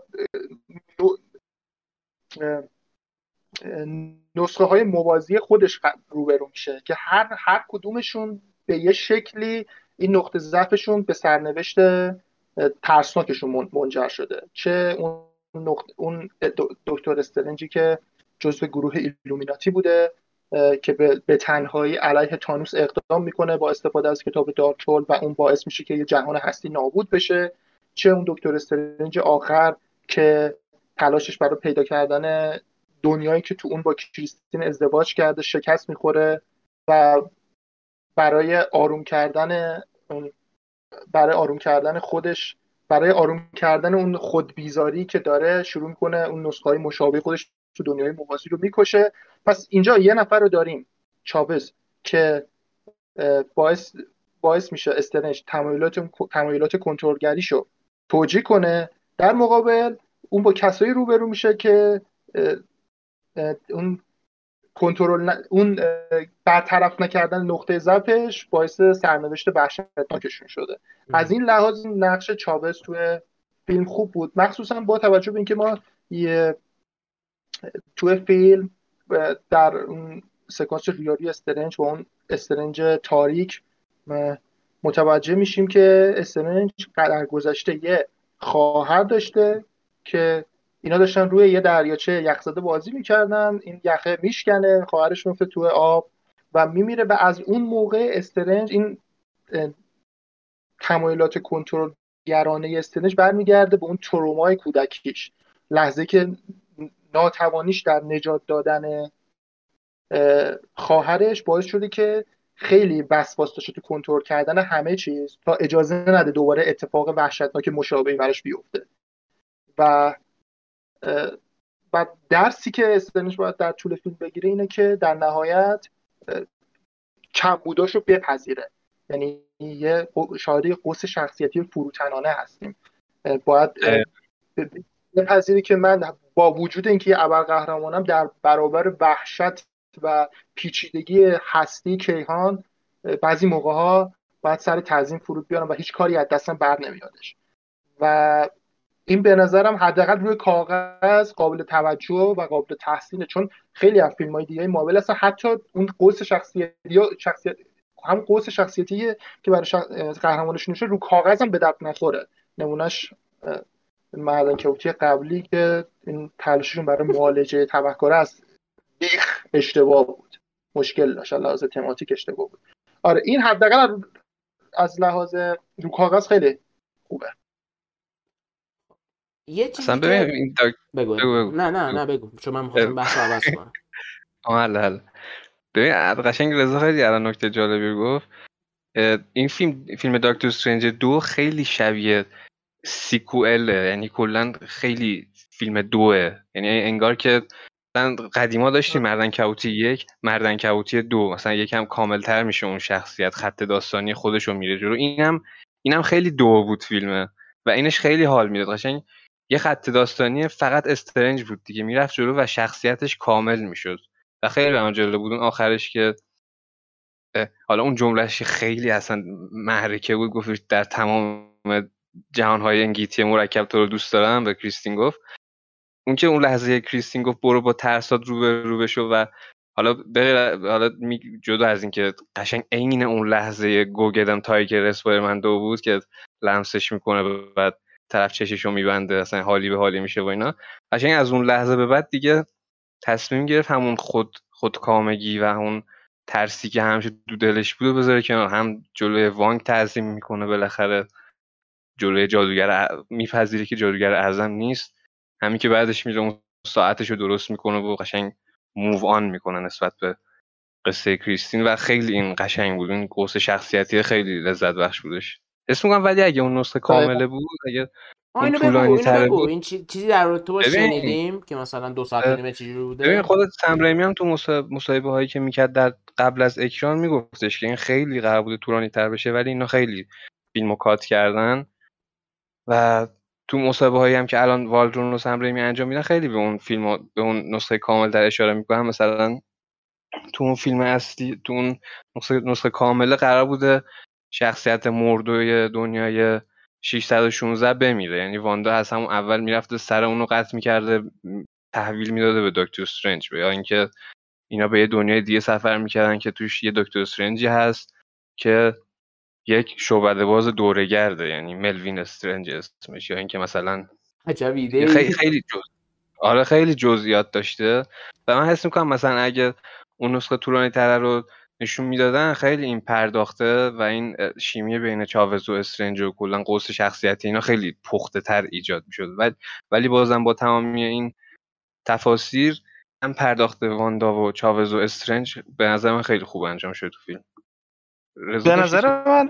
Speaker 2: نسخه های موازی خودش روبرو میشه که هر هر کدومشون به یه شکلی این نقطه ضعفشون به سرنوشت ترسناکشون منجر شده. چه اون نقطه اون دکتر استرنجی که جزو گروه ایلومیناتی بوده که به, به تنهایی علیه تانوس اقدام میکنه با استفاده از کتاب دارک هولد و اون باعث میشه که یه جهان هستی نابود بشه، چه اون دکتر استرنج آخر که تلاشش برای پیدا کردن دنیایی که تو اون با کریستین ازدواج کرده شکست میخوره و برای آروم کردن اون برای آروم کردن خودش برای آروم کردن اون خودبیزاری که داره شروع میکنه اون نسخه‌های مشابه خودش تو دنیای موازی رو میکشه. پس اینجا یه نفر رو داریم چاوز که باعث باعث میشه استرنج تمایلات تمایلات کنترلگریشو توجیه کنه، در مقابل اون با کسایی روبرو میشه که اون کنترل ن... اون برطرف نکردن نقطه ضعفش باعث سرنوشت وحشتناکشون شده. از این لحاظ نقش چاوز توی فیلم خوب بود، مخصوصا با توجه به اینکه ما یه توی فیلم در اون سکانس ریالی استرنج با اون استرنج تاریک متوجه میشیم که استرنج در گذشته یه خواهر داشته که اینا داشتن روی یه دریاچه یخزده بازی میکردن، این یخه میشکنه، خواهرش میفته توی آب و میمیره و از اون موقع استرنج این تمایلات کنترل گرانه استرنج برمیگرده به اون ترومای کودکیش، لحظه که ناتوانیش در نجات دادن خواهرش باعث شده که خیلی وسواس داشته تو کنترل کردن همه چیز تا اجازه نده دوباره اتفاق وحشتناک مشابهی براش بیفته. و و درسی که استرنج باید در طول فیلم بگیره اینه که در نهایت کمبوداشو بپذیره، یعنی یه شاهده قوس شخصیتی فروتنانه هستیم، باید بپذیری که من با وجود اینکه یه ابرقهرمانم در برابر وحشت و پیچیدگی هستی کیهان بعضی موقع‌ها باید سر تعظیم فرود بیارم و هیچ کاری از دستم بر نمیادش. و این به نظرم حداقل روی کاغذ قابل توجه و قابل تحسینه، چون خیلی از فیلم‌های دیگه مابل هستن حتی اون قوس شخصیتی یا شخصیت هم قوس شخصیتی که برای شخ... قهرمانشون میشه رو کاغذ هم به درد نخوره. نمونهش معدنکبوتی قبلی که این تلاششون برای معالجه تبهکاره از بیخ اشتباه بود، مشکل داشت، از لحاظ تماتیک اشتباه بود. آره این حداقل از لحاظ رو کاغذ خیلی خوبه.
Speaker 1: یه چیزی که
Speaker 3: این داک...
Speaker 1: بگو.
Speaker 3: بگو بگو.
Speaker 1: نه نه نه بگو، چون من می‌خواستم بحث رو عوض کنم.
Speaker 3: حالا حالا ببین قشنگ رضا خیلی الان نکته جالبی گفت. این فیلم فیلم دکتر استرنج دو خیلی شبیه سیکوئل، یعنی کلا خیلی فیلم دوه، یعنی انگار که مثلا قدیما داشتیم مردنکبوتی یک، مردنکبوتی دو، مثلا یکم کاملتر میشه اون شخصیت، خط داستانی خودش رو میره جلو. اینم اینم خیلی دو بود فیلمه و اینش خیلی حال میداد، قشنگ یه خط داستانی فقط استرنج بود دیگه، میرفت جلو و شخصیتش کامل میشد و خیلی برام جالب بود اون آخرش که حالا اون جملهش خیلی اصلا محرکه بود، گفت در تمام جهان‌های انگیتی مرکب تو رو دوست دارم، به کریستین گفت. اون که اون لحظه کریستین گفت برو با ترسات رو به رو بشو و حالا بغیر حالا جدا از این که قشنگ عین اون لحظه گوگدم تایگر اسپایرمن دو بود که لمسش میکنه و بعد طرف چششو میبنده اصلا حالی به حالی میشه و اینا، قشنگ از اون لحظه به بعد دیگه تصمیم گرفت همون خود خودکامگی و اون ترسی که همیشه تو دلش بود بذاره کنار، هم جلوی وانگ تعظیم میکنه بالاخره، جلوی جادوگر میپذیره که جادوگر اعظم نیست، همین که بعدش میره اون ساعتشو درست میکنه و قشنگ موو آن میکنه نسبت به قصه کریستین و خیلی این قشنگ بود، این قوس شخصیتی خیلی لذت بخش بودش. اسم میگم ولی اگه اون نسخه کامله بود، اگه اون طولانی تره بود،
Speaker 1: این چیزی در رابطه با شنیدیم که مثلا دو ساعت و نیم چجوری بوده.
Speaker 3: ببین خودت سم ریمی هم تو مصاحبه هایی که میکرد در قبل از اکران میگفتش که این خیلی قرار بوده طولانی تر بشه ولی اینا خیلی فیلمو کات کردن و تو مصاحبه هایی هم که الان والدرون و سم ریمی انجام میدن خیلی به اون فیلم به اون نسخه کامل در اشاره میکنن. مثلا تو اون فیلم اصلی، تو اون نسخه نسخه کامله قرار بوده شخصیت مردوی دنیای ششصد و شانزده بمیره، یعنی واندا از همون اول میرفته سر اونو قطع میکرده تحویل میداده به دکتر استرنج، یا اینکه اینا به یه دنیای دیگه سفر میکردن که توش یه دکتر استرنجی هست که یک شعبده باز دوره‌گرده، یعنی ملوین استرنج اسمش، یا اینکه مثلا
Speaker 1: عجب ایده
Speaker 3: خیلی خیلی جز آره خیلی جزئیات داشته و من حس میکنم مثلا اگه اون نسخه طولانی تر رو نشون میدادن خیلی این پرداخته و این شیمی بین چاوز و استرنج و کلا قوس شخصیتی اینا خیلی پخته تر ایجاد میشد، ولی ولی بازم با تمامی این تفاسیر هم پرداخته واندا و چاوز و استرنج به نظر من خیلی خوب انجام شد تو فیلم.
Speaker 2: به نظر من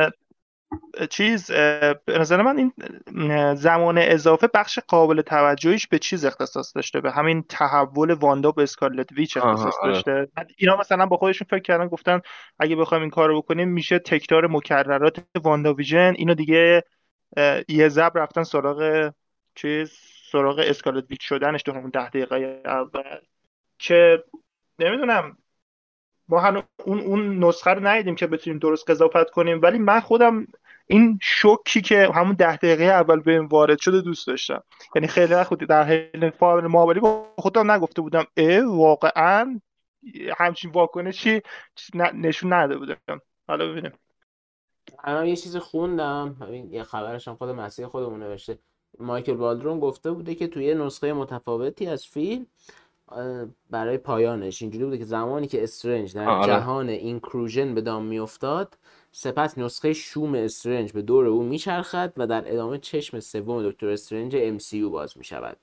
Speaker 2: چیز به نظر من این زمان اضافه بخش قابل توجهیش به چیز اختصاص داشته، به همین تحول واندا به اسکارلت ویچ اختصاص داشته. اینا مثلا با خودشون فکر کردن گفتن اگه بخوایم این کارو بکنیم میشه تکرار مکررات واندا ویژن، اینو دیگه یه ضرب رفتن سراغ چیز سراغ اسکارلت ویچ شدنش تو همون ده دقیقه اول که نمیدونم ما هنوز اون اون نسخه رو ندیدیم که بتونیم درست قضاوت کنیم، ولی من خودم این شوکی که همون ده دقیقه اول بهم وارد شده دوست داشتم. یعنی خیلی وقت در حین فایل مابلی با خودم نگفته بودم اه واقعا همچین واکنشی نشون نداده بودم. حالا ببینیم.
Speaker 1: الان یه چیزی خوندم، همین یه خبرش هم خود مسیح خودمون نوشته، مایکل بالدرون گفته بوده که توی نسخه متفاوتی از فیلم برای پایانش اینجوری بوده که زمانی که استرنج در آه جهان اینکروژن به دام میافتاد، سپس نسخه شوم استرنج به دور او میچرخد و در ادامه چشم سوم دکتر استرنج ام سی یو باز میشود.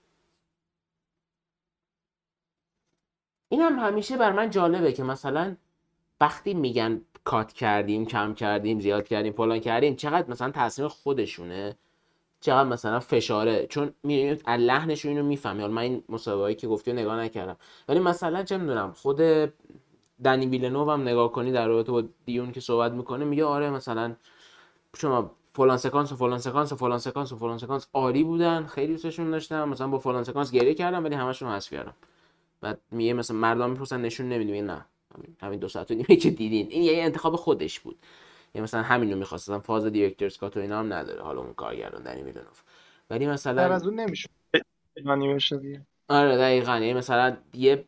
Speaker 1: این هم همیشه بر من جالبه که مثلا وقتی میگن کات کردیم، کم کردیم، زیاد کردیم، فلان کردیم، چقدر مثلا تصمیم خودشونه، چقدر مثلا فشاره، چون میبینید از لحنشون اینو میفهمی. حالا من این مسابقه‌ای که گفتی نگاه نکردم، ولی مثلا چه میدونم خود دنی ویلنوو هم نگاه کنی در رابطه با دیون که صحبت میکنه، میگه آره مثلا شما فلان سکانس و فلان سکانس و فلان سکانس و فلان سکانس عالی بودن، خیلی دوستشون داشتم، مثلا با فلان سکانس گریه کردم ولی همشون حذف کردم. بعد میگه مثلا مردم میپرسن نشون نمیدیم، نه همین دو ساعت و نیمه که دیدین این یه انتخاب خودش بود، یا مثلا همین رو می‌خواستم، فاز دیرکتورز کات و اینا هم نداره حالا اون کارگردان دنی ویلنوو، ولی مثلا
Speaker 2: در از اون نمیشه ایرانی بشه دیگه.
Speaker 1: آره دقیقاً، یعنی مثلا یه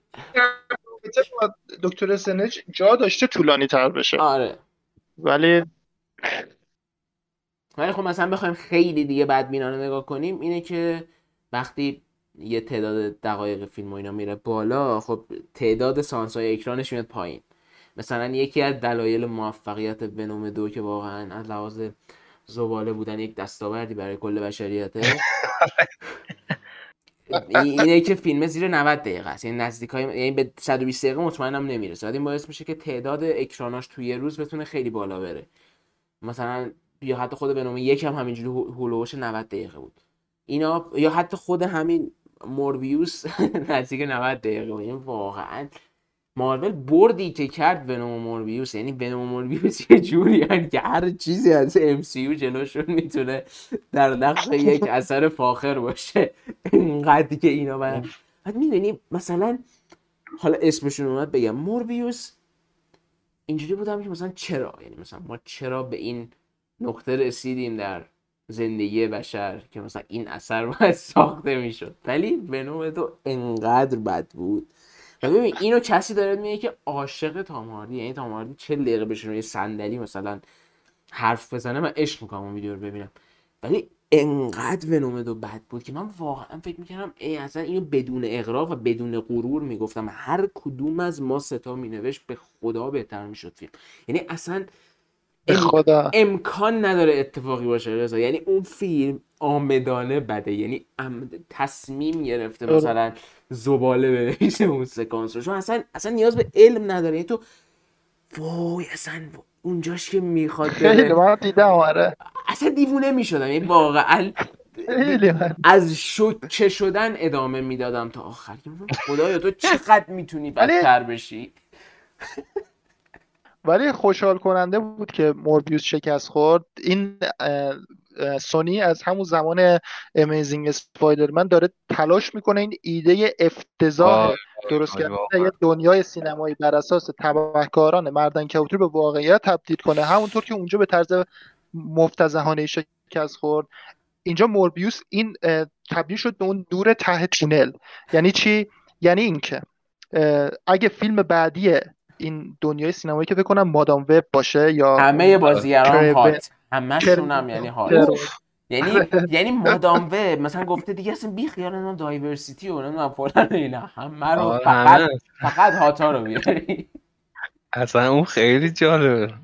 Speaker 2: دکتر استرنج جا داشته طولانی تر بشه.
Speaker 1: آره
Speaker 2: ولی
Speaker 1: ولی خب مثلا بخوایم خیلی دیگه بدبینانه نگاه کنیم، اینه که وقتی یه تعداد دقایق فیلم و اینا میره بالا، خب تعداد سانس‌های اکرانش میاد پایین. مثلا یکی از دلایل موفقیت ونوم دو که واقعا از لحاظ زباله بودن یک دستاوردی برای کل بشریته اینه که فیلم زیر نود دقیقه است، یعنی نزدیکای یعنی به صد و بیست دقیقه مطمئنم نمیرسه. این باعث میشه که تعداد اکراناش توی یه روز بتونه خیلی بالا بره. مثلا یا حتی خود ونوم یک هم همینجوری هولوش نود دقیقه بود اینا، یا حتی خود همین موربیوس نزدیک نود دقیقه. این واقعا مارول بردی که کرد ونوم موربیوس، یعنی ونوم موربیوس یه جوری یعنی که هر چیزی از ام سی یو جلوشون میتونه در نقش یک اثر فاخر باشه. اینقدر که اینا بعد بعد میدونی مثلا حالا اسمشون اومد بگم موربیوس، اینجوری بودم که مثلا چرا، یعنی مثلا ما چرا به این نقطه رسیدیم در زندگی بشر که مثلا این اثر باید ساخته میشد، ولی ونوم تو انقدر بد بود. و ببین اینو کسی داره میگه که عاشق تام هاردی، یعنی تام هاردی چه دقیقه بشینه روی صندلی مثلا حرف بزنه، من عشق میکنم اون ویدیو رو ببینم، ولی انقدر ونوم دو بد بود که من واقعا فکر میکردم ای اصلا اینو بدون اغراق و بدون غرور میگفتم هر کدوم از ما ستا مینوشت به خدا بهتر میشد فیلم. یعنی اصلا
Speaker 2: به خدا
Speaker 1: امکان نداره اتفاقی باشه رضا، یعنی اون فیلم آمدانه بده، یعنی تصمیم گرفته مثلا زباله بنویسه اون سکانس رو، چون اصلا اصلا نیاز به علم نداره. یعنی تو وای اصلا اونجاش که میخواد
Speaker 2: خیلی من دیدم آره
Speaker 1: اصلا دیوونه میشدم، یعنی واقعا از شوکه شدن ادامه میدادم تا آخر. خدایا تو چقدر میتونی بدتر بشی.
Speaker 2: ولی خوشحال کننده بود که موربیوس شکست خورد. این سونی از همون زمان امیزینگ اسپایدرمن داره تلاش میکنه این ایده افتضاح درست کردن یه دنیای سینمایی بر اساس تبهکاران مردن کبوتر به واقعیت تبدیل کنه، همونطور که اونجا به طرز مفتضحانه شکست خورد. اینجا موربیوس این تبدیل شد به اون نور ته تونل. یعنی چی؟ یعنی اینکه اگه فیلم بعدی این دنیای سینمایی که بکنم مادام وب باشه یا
Speaker 1: همه بازیگران هات، همشون هم یعنی هات، یعنی یعنی مادام وب مثلا گفته دیگه اصلا بی خیال نمیدونم دایورسیتی و نمیدونم فلان اینا، همه رو فقط فقط هاتا رو بیاری.
Speaker 3: اصلا اون خیلی جالبه.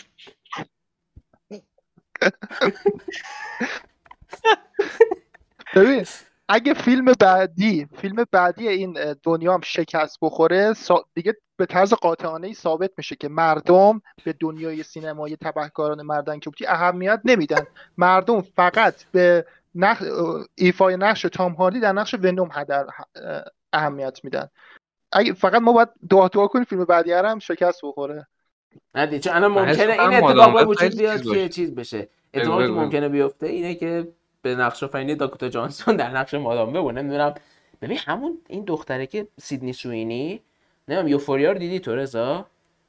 Speaker 2: ببین اگه فیلم بعدی فیلم بعدی این دنیا هم شکست بخوره دیگه به طرز قاطعانه‌ای ثابت میشه که مردم به دنیای سینمایی تبهکاران مردن کبوتی اهمیت نمیدن. مردم فقط به نقش ایفای نقش تام هاردی در نقش ونوم هدر اهمیت میدن. اگه فقط ما باید دعا دعا کنیم فیلم بعدی هم شکست بخوره.
Speaker 1: نه چون الان ممکنه این اتفاق به وجود بیاد که چیز بشه. اتفاقی که ممکنه بیفته اینه که به نقش آفرینی دکتر جانسون در نقش مادام وب، نمیدونم. ببین همون این دختره که سیدنی سوینی نمیدونم یوفوریا رو دیدی تو رضا؟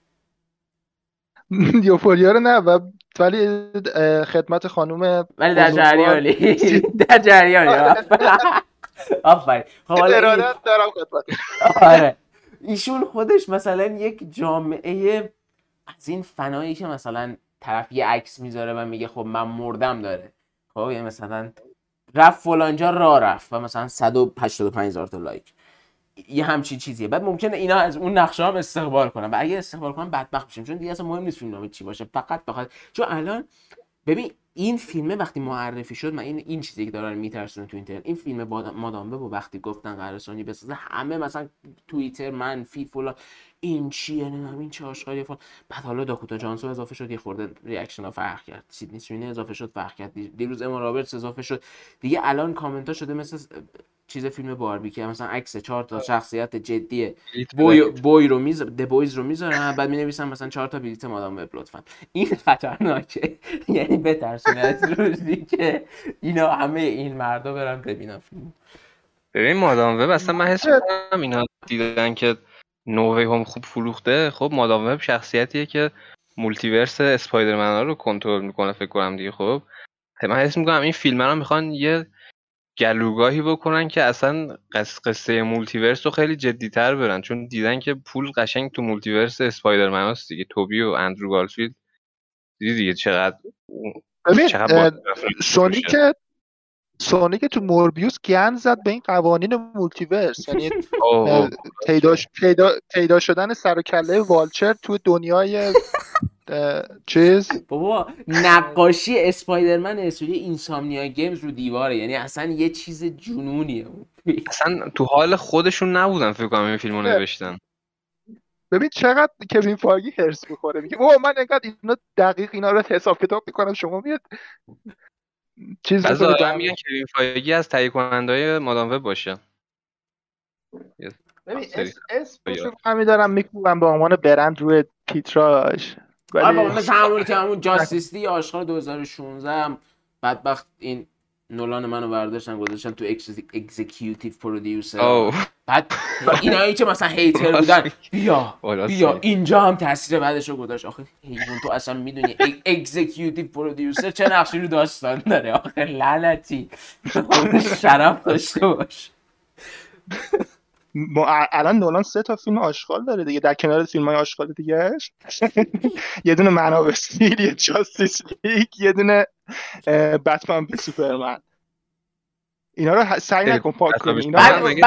Speaker 2: یوفوریا رو نه، و ولی خدمت خانم
Speaker 1: ولی در جریانی در جریانی آفرین. خب حالا
Speaker 2: ارادت دارم خدمت.
Speaker 1: آره ایشون خودش مثلا یک جامعه از این فنایی که مثلا طرف یه عکس میذاره و میگه خب من مردم داره، خب یعنی مثلا رفت فلانجا راه رفت و مثلا صد و هشتاد و پنج هزار تا لایک، یه همچین چیزیه. بعد ممکنه اینا از اون نقشه هم استقبال کنن و اگه استقبال کنن بدبخت میشیم، چون دیگه اصلا مهم نیست فیلم نامه چی باشه، فقط بخاطر چون الان ببین این فیلمه وقتی معرفی شد، من این این چیزی که دارن میترسونه تو اینترنت، این فیلم مادام وب وقتی گفتن قرار سونی بسازه، همه مثلا توییتر منفی فلان این چیه نمیدونم این چه آشغالیه فلان. بعد حالا داکوتا جانسون اضافه شد، یه خورده ریاکشن ها فرق کرد، سیدنی سوینی اضافه شد فرق کرد، دیروز اما رابرتس اضافه شد دیگه. الان کامنت ها شده مثل چیز فیلم باربی که مثلا عکس چهار تا شخصیت جدی بوی بوی رو میز د بویز رو میذارن، بعد مینویسن مثلا چهار تا بلیت مادام وب لطفا. این خطرناکه، یعنی بترسونه از روزی که اینا همه این مردا برن ببینن فیلم.
Speaker 3: ببین مادام وب اصلا من حس می‌کنم اینا دیدن که نووی هم خوب فروخته، خب مادام وب شخصیتیه که مولتیورس اسپایدرمن ها رو کنترل میکنه فکر کنم دیگه. خب من حس میکنم این فیلم رو میخوان یه گلوگاهی بکنن که اصلا قصه مولتیورس رو خیلی جدی‌تر برن، چون دیدن که پول قشنگ تو مولتیورس اسپایدرمن هاست دیگه. توبی و اندرو گارفیلد دیدی دیگه چقدر
Speaker 2: چقدر سونی که سونی که تو موربیوس گند زد به این قوانین مولتیورس، یعنی پیدا پیدا پیدا شدن سر و کله والچر تو دنیای چیز.
Speaker 1: بابا نقاشی اسپایدرمن استودیو اینسامنیا گیمز رو دیواره، یعنی اصلا یه چیز جنونیه.
Speaker 3: اصلا تو حال خودشون نبودن فکر کنم این فیلمو نوشتن.
Speaker 2: ببین چقدر کوین فایگی هرس می‌خوره، میگه بابا من انقدر اینا دقیق اینا رو حساب کتاب می‌کنم، شما میاد چیز
Speaker 3: بذار دارم میگن کوین فایگی از تهیه کننده‌های مادام وب باشه.
Speaker 2: ببین اسمشو همین دارم میگم به عنوان برند روی تیتراژ،
Speaker 1: ولی آره مثلا همون که همون جاستیس لی آشغال دو هزار و شانزده هم بدبخت این نولان منو برداشتن گذاشتن تو اکزیکیوتیو پرودیوسر. بعد اینایی که مثلا هیتر بودن بیا بیا اینجا هم تاثیر بعدشو گذاشت. آخه حیوان تو اصلا میدونی اکزیکیوتیو پرودیوسر چه نقشی رو داستان داره؟ آخه لعنتی شرف داشته باش.
Speaker 2: الان نولان سه تا فیلم آشغال داره دیگه، در کنار فیلم‌های آشغال دیگه‌اش یه دونه من آف استیل، یه جاستیس لیگ، یه دونه بتمن و سوپرمن. اینا رو سعی نکن پاک کنی. اینا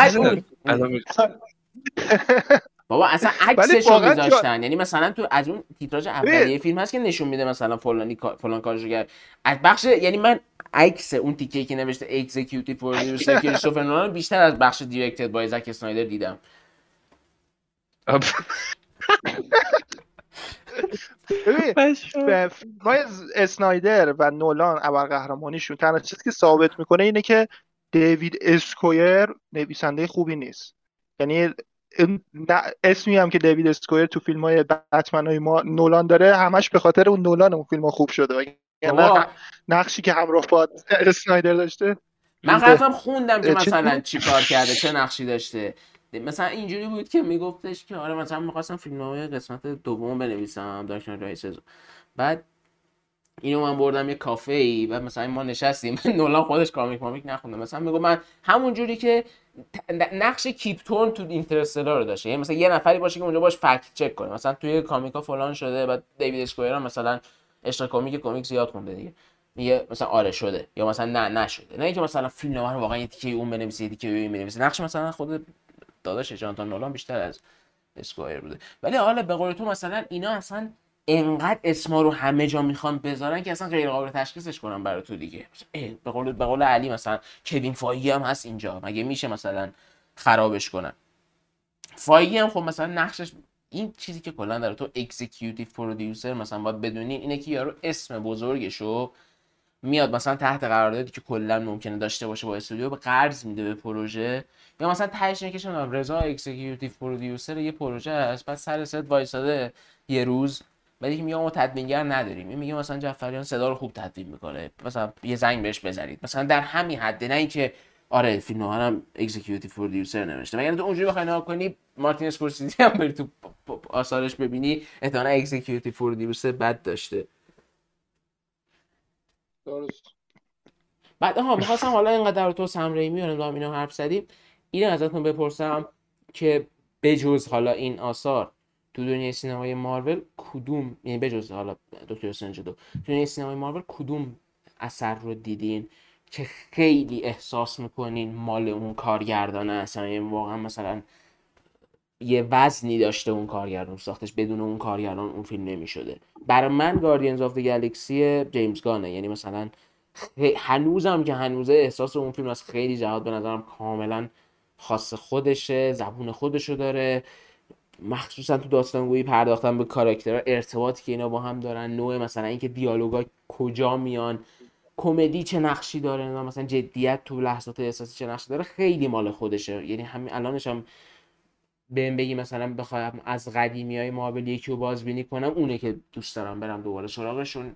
Speaker 1: بابا اصلا عکسشو میذاشتن، یعنی مثلا تو از اون تیتراژ اولیه فیلم هست که نشون میده مثلا فلانی فلان کارشو کرد از بخش، یعنی من عکس اون تیکه‌ای که نوشته اکزیکیوتیو پرودیوسر کریستوفر نولان بیشتر از بخش دایرکتد بای زک اسنایدر دیدم.
Speaker 2: ببین فیلم‌های اسنایدر و نولان ابرقهرمانیشون تنها چیزی که ثابت میکنه اینه که دیوید اسکویر نویسنده خوبی نیست. یعنی اسمی هم که دیوید اسکویر تو فیلم‌های بتمن‌های ما نولان داره همش به خاطر اون نولان اون فیلم‌ها خوب شده. یعنی نقشی که همراه با اسنایدر داشته.
Speaker 1: من خودم خوندم که مثلا چی کار کرده، چه نقشی داشته. مثلا اینجوری بود که میگفتش که آره مثلا می‌خواستم فیلم‌های قسمت دوم بنویسم دارک نایت رایسز. بعد اینو من بردم یه کافه‌ای و مثلا ما نشستیم نولان خودش کامیک مامیک نخونده، مثلا میگم من همون جوری که نقش کیپتون تو اینترستلار رو داشته، یعنی مثلا یه نفری باشه که اونجا باش فکت چک کنه، مثلا توی کامیکا فلان شده بعد دیوید اسکویر مثلا عشق کامیک کامیک زیاد خونده دیگه میگه مثلا آره شده یا مثلا نه نشده، نه اینکه مثلا فیلم رو واقعا یه تیکه اون بنویسه دیگه این بنویسه. نقش مثلا خود داداش جانتان نولان بیشتر از اسکویر بوده. ولی حالا به قول تو مثلا اینا اصلا انقدر اسما رو همه جا میخوان بذارن که اصلا غیر قابل تشخیصش کنن برای تو دیگه. به قول به قول علی مثلا کوین فایگی هم هست اینجا، مگه میشه مثلا خرابش کنن؟ فایگی هم خب مثلا نقشش این چیزی که کلا داره تو اکزیکیوتیو پرودیوسر مثلا باید بدونین اینه که یارو اسم بزرگشو میاد مثلا تحت قراردادی که کلا ممکنه داشته باشه با استودیو به قرض میده به پروژه، یا مثلا تهش اینه که شما رضا اکزیکیوتیو پرودیوسر یه پروژه است بعد سر ست وایساده یه روز بعد که میگه ما تدوینگر نداریم، این میگه مثلا جعفریان صدا رو خوب تدوین میکنه مثلا یه زنگ بهش بزنید، مثلا در همین حد، نه اینکه آره فیلم هم اکزیکیوتیو پرودیوسر نوشته. مگر تو اونجوری بخوای نگاه کنی مارتین اسکورسیزی هم بری تو آثارش ببینی احتمالاً اکزیکیوتیو پرودیوسر بد داشته.
Speaker 2: درست.
Speaker 1: بعد ها می‌خواستم حالا اینقدر تو سم ریمی و نمیدونم اینا حرف زدیم، اینو ازتون بپرسم که بجز حالا این آثار تو دنیای سینمای مارول کدوم، یعنی بجز حالا دکتر استرنج دو، تو دنیای سینمای مارول کدوم اثر رو دیدین که خیلی احساس میکنین مال اون کارگردانه، اصلا واقعا مثلا یه وزنی داشته اون کارگردان ساختش، بدون اون کارگردان اون فیلم نمیشده؟ برای من گاردینز آف دی گالاکسی جیمز گانه، یعنی مثلا هنوزم که هنوزه احساس اون فیلم از خیلی جهات به نظرم کاملا خاص خودشه، زبون خودشو داره، مخصوصا تو داستانگویی پرداختن به کاراکترها، ارتباطی که اینا با هم دارن، نوع مثلا اینکه دیالوگا کجا میان، کمدی چه نقشی داره، مثلا جدیت تو لحظات احساسی چه نقشی داره، خیلی مال خودشه. یعنی همین الانش هم بهم بگی مثلا بخوام از قدیمیای مارول یکی رو بازبینی کنم، اونه که دوست دارم برم دوباره سراغشون،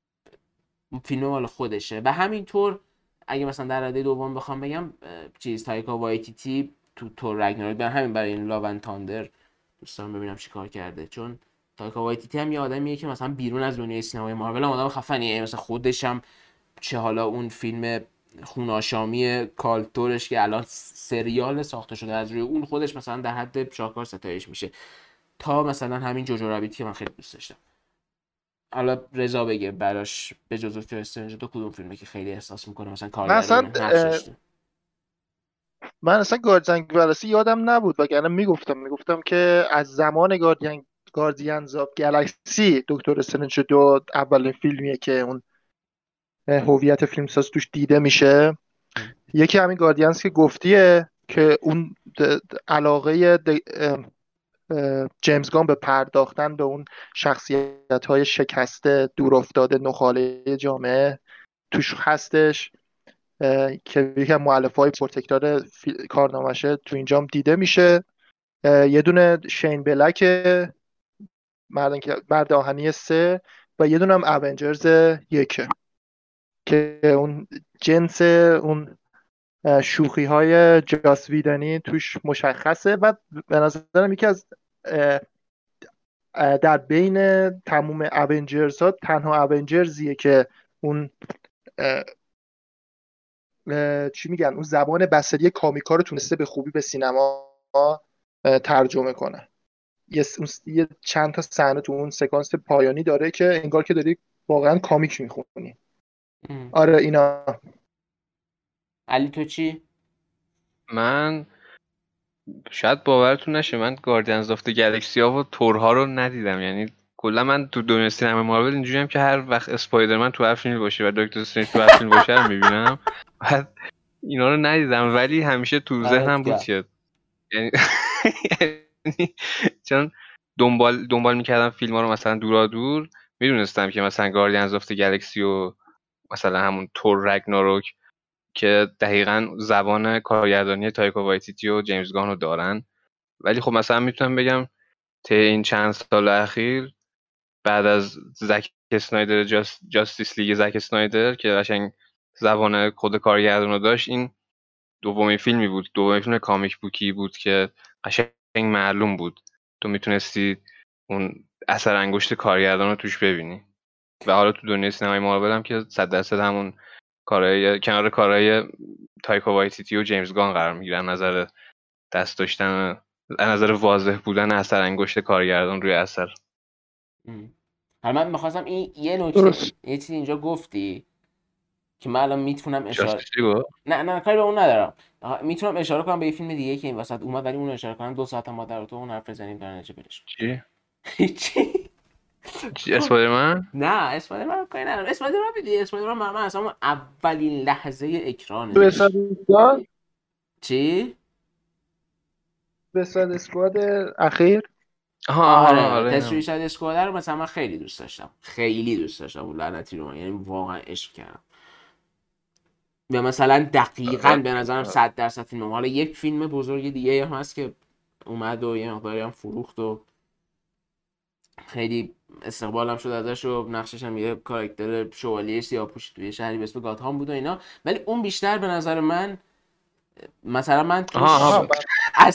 Speaker 1: فیلم مال خودشه. و همینطور اگه مثلا در رده دوم بخوام بگم چیز تایکا وایتیتی تو تور رگناروک، برای همین برای این لاو اند تاندر دوست دارم ببینم چی کار کرده، چون تایکا وایتیتی هم یه آدمیه که مثلا بیرون از دنیای سینمای مارول هم آدم خفنیه، مثلا خودش هم چه حالا اون فیلم خوناشامی کالتورش که الان سریال ساخته شده از روی اون، خودش مثلا در حد شاهکار ستایش میشه، تا مثلا همین جوجو رابیت که من خیلی دوست داشتم. حالا رضا بگه براش به جز دکتر استرنج دو کدوم فیلمه که خیلی احساس میکنه مثلا کارگردان نقش داشته؟
Speaker 2: من اصلا گاردین گالاکسی یادم نبود، وگرنه میگفتم میگفتم که از زمان گاردین گاردینز آف گالاکسی دکتر استرنج دو اولین فیلمیه که اون هویت فیلمساز توش دیده میشه. یکی همین گاردینز که گفتیه که اون علاقه جیمز گان به پرداختن به اون شخصیت‌های شکسته دور افتاده نخاله جامعه توش هستش، که یکی از مؤلفه‌های پرتکرار کارنامه‌شه تو اینجام دیده میشه. یه دونه شین بلک مرد آهنی سه و یه دونه هم اونجرز یکه که اون جنس اون شوخی های جاس ویدنی توش مشخصه و به نظرم یکی از در بین تموم اونجرز ها تنها اونجرزیه که اون چی میگن اون زبان بصری کامیکا رو تونسته به خوبی به سینما ترجمه کنه. یه, یه چند تا صحنه تو اون سکانس پایانی داره که انگار که داری واقعا کامیک میخونی. آره اینا.
Speaker 1: علی تو چی؟
Speaker 3: من شاید باورتون نشه من گاردینز آف دی گالاکسی ها و تورها رو ندیدم، یعنی کلا من تو دنیای سینما مارول اینجوریام که هر وقت اسپایدرمن تو هر فیلمی باشه و دکتر استرنج تو هر فیلم باشه رو میبینم. بعد اینا رو ندیدم ولی همیشه تو ذهنم بود که یعنی چون دنبال دنبال میکردم فیلم ها رو مثلا دورا دور، میدونستم که مثلا گاردینز آف دی گالاکسی و مثلا همون تور رگناروک که دقیقاً زبان کارگردانی تایکا وایتیتی و جیمز گان رو دارن، ولی خب مثلا میتونم بگم طی این چند سال اخیر بعد از زک اسنایدر جاست، جاستیس لیگ زک اسنایدر که قشنگ زبان خود کارگردان رو داشت، این دومین فیلمی بود، دومین فیلم کامیک بوکی بود که قشنگ معلوم بود تو میتونستی اون اثر انگشت کارگردان رو توش ببینی. و حالا تو دنیای سینمای مارول هم که صد درصد همون کارهای کنار کارهای تایکا وایتیتی و جیمز گان قرار میگیرن، نظر دست داشتن نظر واضح بودن اثر انگشت کارگردان روی اثر.
Speaker 1: حالا من می‌خواستم این یه نکته یه چیزی اینجا گفتی که من الان میتونم اشاره نه نه کاری به اون ندارم، میتونم اشاره کنم به یه فیلم دیگه که این وسط اومد ولی اون رو اشاره کنم دو ساعت ما در تو اون حرف بزنیم در نتیجه برش.
Speaker 3: چی؟
Speaker 1: چی؟
Speaker 3: چی اسپایدرمن؟
Speaker 1: نه اسپایدرمن کاری ندارم. اسپایدرمن بدی اسپایدرمن من اصلا اولین لحظه اکرانه.
Speaker 2: سوئیساید اسکواد
Speaker 1: چی؟
Speaker 2: سوئیساید اسکواد اخیر.
Speaker 1: آره آره سوئیساید اسکواد رو مثلا من خیلی دوست داشتم، خیلی دوست داشتم اون لعنتی رو من، یعنی واقعا عشق کردم. و مثلا دقیقاً به نظرم صد درصد فیلمه. حالا یک فیلم بزرگ دیگه هم هست که اومد و یه مقداری هم فروخت و خیلی استقبال هم شد ازش و نقشش هم یه کاراکتر شوالیه سیاه‌پوش توی شهری به اسم گاتهام بود و اینا، ولی اون بیشتر به نظر من مثلا من توش از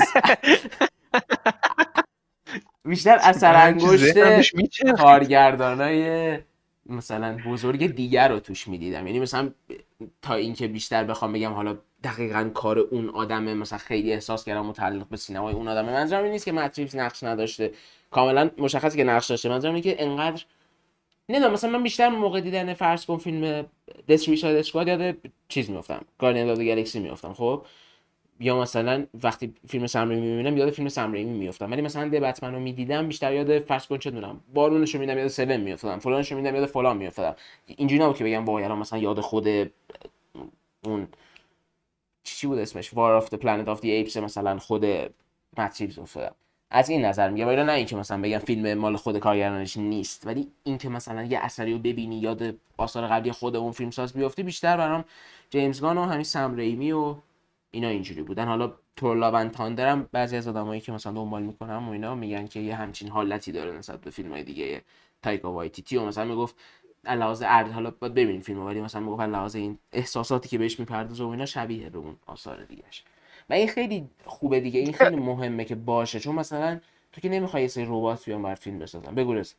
Speaker 1: بیشتر اثر انگشت کارگردانای مثلا بزرگ دیگر رو توش میدیدم. یعنی مثلا تا اینکه بیشتر بخوام بگم حالا دقیقاً کار اون آدمه، مثلا خیلی احساس کردم متعلق به سینمای اون آدمه. منظورم این نیست که مت ریوز نقش نداشته، کاملا مشخصه که نقش داشته. منظورم اینه که انقدر نمیدونم، مثلا من بیشتر موقع دیدن فرض کن فیلم دس سویساید اسکواد یاد چیز میافتم، گاردین اف گالاکسی میافتم، خب یا مثلا وقتی فیلم سم ریمی میبینم یاد فیلم سم ریمی میافتم. ولی مثلا د بتمن رو میدیدم بیشتر یاد فرض کن چه دونم بارونش رو میدم یاد سون میافتادم، فلانش رو میدم یاد فلان میافتادم. اینجوری نبود که بگم وای الان مثلا یاد خود اون چی بود اسمش وار اف دی پلنت اف دی ایپس مثلا خود مت ریوز افتادم. از این نظر میگم، ولی نه اینکه مثلا بگم فیلم مال خود کارگردانش نیست، ولی اینکه مثلا یه اثری رو ببینی یاد آثار قبلی خود اون فیلمساز بیافتی بیشتر برام جیمز گان و همین سم ریمی و اینا اینجوری بودن. حالا تور لاو اند تاندر هم بعضی از آدمایی که مثلا دنبال میکنم و اینا میگن که یه همچین حالتی داره نسبت به فیلم‌های دیگه تایکا وایتیتی و مثلا میگفت علاوه ارد حالا باید ببینید فیلمو، ولی مثلا میگفت علاوه این احساساتی که بهش میپردازه و اینا شبیه به اون آثار دیگه‌اش. و این خیلی خوبه دیگه، این خیلی مهمه که باشه، چون مثلا تو که نمیخوای یه سری ربات بیان بر فیلم بسازن. بگو رس.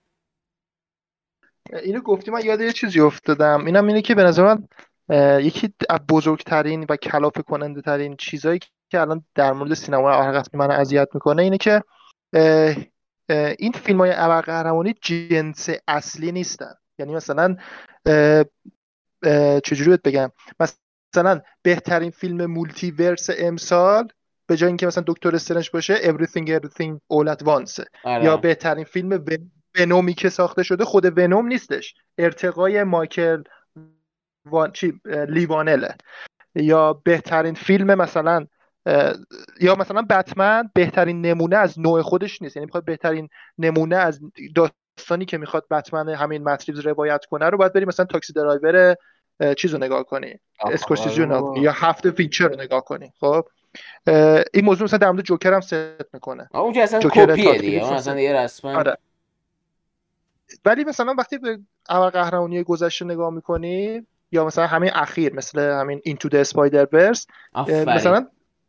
Speaker 2: اینو گفتی من یاد یه چیزی افتادم، اینم اینه که به نظر من یکی از بزرگترین و کلافه کننده ترین چیزایی که الان در مورد سینما هر من اذیت میکنه اینه که اه اه این فیلم‌های ابرقهرمانی جنس اصلی نیستن. یعنی مثلا اه اه چجوری بهت بگم، مثلا بهترین فیلم مولتی ورس امسال به جای اینکه مثلا دکتر استرنج باشه Everything Everything All at Once، یا بهترین فیلم ونومی که ساخته شده خود ونوم نیستش، ارتقای مایکل وان... چی... لیوانله. یا بهترین فیلم مثلا یا مثلا بتمن بهترین نمونه از نوع خودش نیست، یعنی میخواد بهترین نمونه از داستانی که میخواد بتمن همین مت ریوز روایت کنه رو باید بری مثلا تاکسی درایور چیزو نگاه کنی، اسکورسیزی رو نگاه کنی، یا هفت فینچر رو نگاه کنی. خب این موضوع مثلا در مورد جوکر هم ست میکنه.
Speaker 1: اون که اصلا کپیه دیگه، اون اصلا دیگه رسما.
Speaker 2: آره. ولی مثلا وقتی به ابرقهرمانی گذشته نگاه میکنی یا مثلا همین اخیر مثل همین اینتو د اسپایدر ورس، مثلا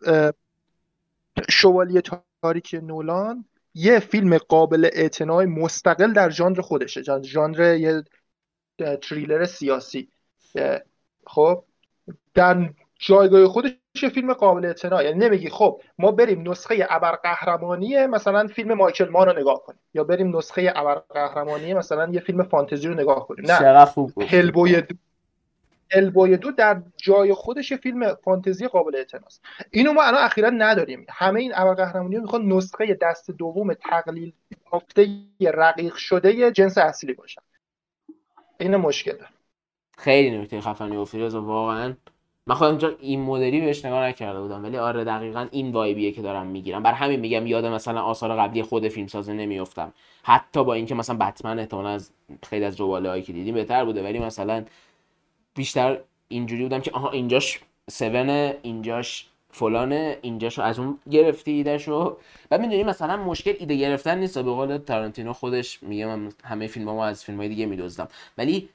Speaker 2: شوالیه تاریک نولان یه فیلم قابل اعتنای مستقل در ژانر خودشه، ژانر یه تریلر سیاسی. خب در جایگاه خودش یه فیلم قابل اعتنا، یعنی نمیگی خب ما بریم نسخه ابرقهرمانی مثلا فیلم مایکل مان رو نگاه کنیم یا بریم نسخه ابرقهرمانی مثلا یه فیلم فانتزی رو نگاه کنیم. نه، هلبوی دو هلبوی دو در جای خودش یه فیلم فانتزی قابل اعتناست. اینو ما الان اخیرا نداریم. همه این ابرقهرمانی‌ها میخوان نسخه دست دوم تقلیل یافته رقیق شده جنس اصلی باشن. این مشکله.
Speaker 1: خیلی نکته خفنی و فیروز واقعا من خودم اینجا این مدلی بهش نگاه نکرده بودم، ولی آره دقیقاً این وایبیه که دارم میگیرم. بر همین میگم یاد مثلا آثار قبلی خود فیلمساز نمیافتم، حتی با اینکه مثلا بتمن احتمالاً از خیلی از جواله‌هایی که دیدیم بهتر بوده، ولی مثلا بیشتر اینجوری بودم که آها اینجاش سون، اینجاش فلانه، اینجاشو از اون گرفتی ایدهشو. بعد میدونی مثلا مشکل ایده گرفتن نیست، به قول تارانتینو خودش میگه من همه فیلمامو از فیلم‌های دیگه میدزدم، ولی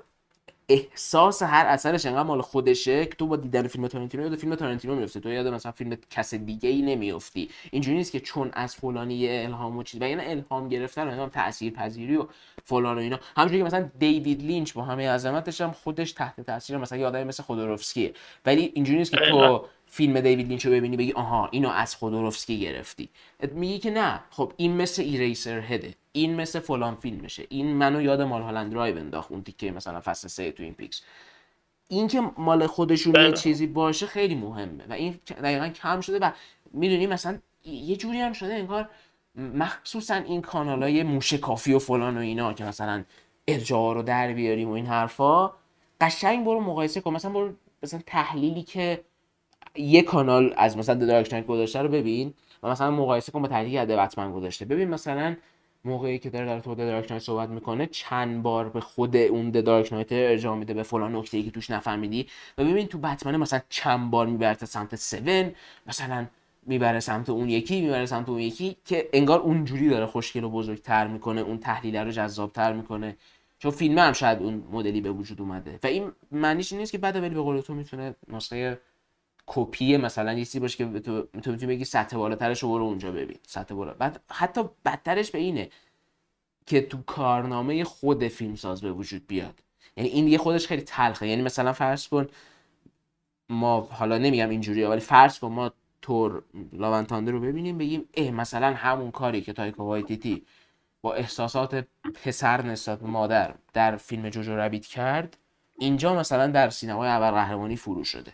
Speaker 1: احساس هر اثرش انقدر مال خودشه که تو با دیدن فیلم تارانتینو یاد فیلم تارانتینو میفته، تو یاد مثلا فیلم کس دیگه ای نمیافتی. اینجوری نیست که چون از فلانی الهام و چیز، یعنی الهام گرفتن و الهام تاثیرپذیری و فلان و اینا. همونجوری که مثلا دیوید لینچ با همه عظمتش هم خودش تحت تاثیر مثلا یه آدمی مثل خودروفسکیه، ولی اینجوری نیست که تو فیلم دیوید لینچ رو ببینی بگی آها اینو از خودروفسکی گرفتی. میگی که نه، خب این مثل ایریسر هده، این مثل فلان فیلمشه، این منو یاد مالهالند درایو انداخت، اون تیکه مثلا فصل سه تو این پیکس. این که مال خودشون یه چیزی باشه خیلی مهمه و این دقیقاً کم شده. و میدونی مثلا یه جوری هم شده انگار مخصوصا این کانالای موشه کافی و فلان و اینا که مثلا ارجاع رو در بیاریم و این حرفا، قشنگ برو مقایسه کن. مثلا برو مثلا تحلیلی که یه کانال از مثلا د دارک نایت گذاشته رو ببین و مثلا مقایسه کن با تحلیلی که د بتمن گذاشته. ببین مثلا موقعی که داره در تو د دارک نایت صحبت میکنه چند بار به خود اون د دارک نایت ارجاع میده به فلان نکته‌ای که توش نفهمیدی، و ببین تو بتمن مثلا چند بار میبره سمت سون، مثلا میبره سمت اون یکی، میبره سمت اون یکی، که انگار اونجوری داره خوشگل و بزرگتر میکنه، اون تحلیل رو جذابتر میکنه، چون فیلم هم شاید اون مدلی به وجود اومده. و این معنیش نیست که بعد ولی به قول تو میتونه نسخه کپی مثلا یه چیزی باشه که تو میتونی بگی سطح بالاترش رو برو اونجا ببین، سطح بالا. بعد حتی بدترش به اینه که تو کارنامه خود فیلمساز به وجود بیاد. یعنی این یه خودش خیلی تلخه. یعنی مثلا فرض کن ما، حالا نمیگم اینجوریه ولی فرض کن ما تور لاو اند تاندر رو ببینیم بگیم اه مثلا همون کاری که تایکا وایتیتی با احساسات پسر نسبت به مادر در فیلم جوجو رابیت کرد، اینجا مثلا در سینمای ابرقهرمانی فرو شده.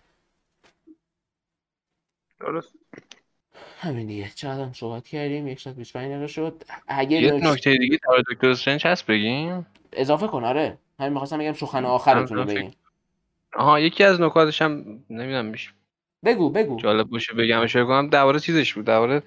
Speaker 2: درست.
Speaker 1: همین دیگه. چقدر هم صحبت کردیم؟ یک ساعت بیست و پنج دقیقه شد. اگه
Speaker 3: یه
Speaker 1: نکته
Speaker 3: نکته دیگه در دکتر استرنج هست بگیم؟
Speaker 1: اضافه کن. آره همین می‌خواستم بگم سخن آخرتون رو بگیم.
Speaker 3: آها یکی از نکاتش هم نمیدونم میشه
Speaker 1: بگو بگو.
Speaker 3: جالب باشه بگم اشاره کنم، درباره چیزش بود، درباره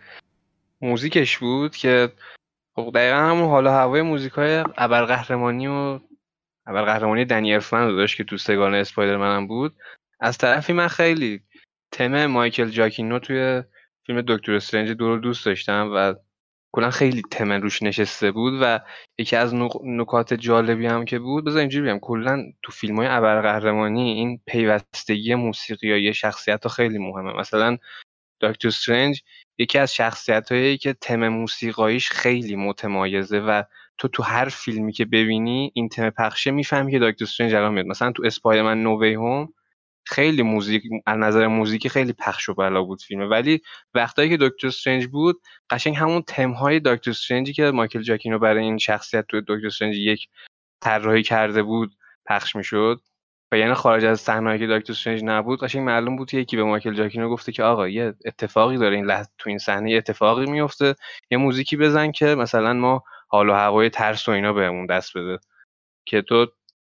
Speaker 3: موزیکش بود که خب دقیقا همون حال و هوای موزیکای ابرقهرمانی و ابرقهرمانی دنی الفمن رو داشت که تو سگانه اسپایدرمن هم بود. از طرفی من خیلی تم مایکل جاکینو توی فیلم دکتر استرنج دو رو دوست داشتم و کلا خیلی تم روش نشسته بود و یکی از نق- نکات جالبی هم که بود، بذار اینجوری بگم، کلا تو فیلم‌های ابرقهرمانی این پیوستگی موسیقیایی شخصیت‌ها خیلی مهمه. مثلا دکتر استرنج یکی از شخصیت‌هایی که تم موسیقاییش خیلی متمایزه و تو تو هر فیلمی که ببینی این تم پخشه میفهمی که دکتر استرنج الان میاد. مثلا تو اسپایدرمن نو وی هوم خیلی موزیک از نظر موزیکی خیلی پخش و بالا بود فیلمه، ولی وقتایی که دکتر استرنج بود قشنگ همون تم‌های دکتر استرنجی که مایکل جاکینو برای این شخصیت تو دکتر استرنج یک طراحی کرده بود پخش میشد. و یعنی خارج از صحنه‌ای که دکتر استرنج نبود قشنگ معلوم بود که یکی به مایکل جاکینو گفته که آقا یه اتفاقی داره این لحظه تو این صحنه، یه اتفاقی میفته، یه موزیکی بزن که مثلا ما حال و هوای ترس و اینا بهمون دست بده. که تو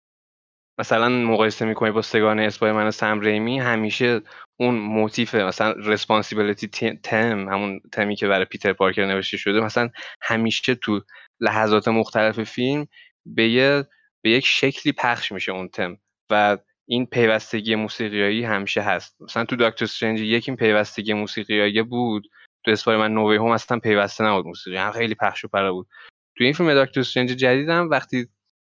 Speaker 3: مثلا مقایسه میکنی با سگانه اسپایدرمن سم ریمی، همیشه اون موتیف مثلا ریسپانسیبیلیتی تم، همون تمی که برای پیتر پارکر نوشته شده، مثلا همیشه تو لحظات مختلف فیلم به یه به یک شکلی پخش میشه اون تم و این پیوستگی موسیقیایی همیشه هست. مثلا تو دکتر استرنج یک این پیوستگی موسیقیایی بود، تو اسپایدرمن نو وی هوم اصلا پیوسته نبود، موسیقی هم خیلی پخش و پلا بود. تو این فیلم دکتر استرنج جدیدم وقتی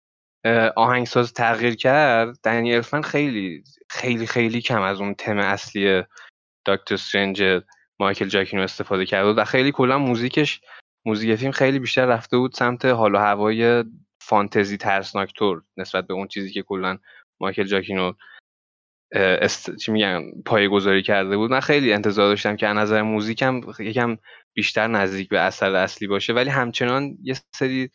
Speaker 3: آهنگساز تغییر کرد، دنی الفمن خیلی خیلی خیلی کم از اون تم اصلی دکتر استرنج مایکل جاکینو استفاده کرده و خیلی کلا موزیکش موزیک فیلم خیلی بیشتر رفته بود سمت حال و هوای فانتزی ترسناکتور نسبت به اون چیزی که کلا مایکل جاکینو است... چی میگن پایه‌گذاری کرده بود. من خیلی انتظار داشتم که از نظر موزیکم یکم بیشتر نزدیک به اثر اصلی باشه، ولی همچنان یه سری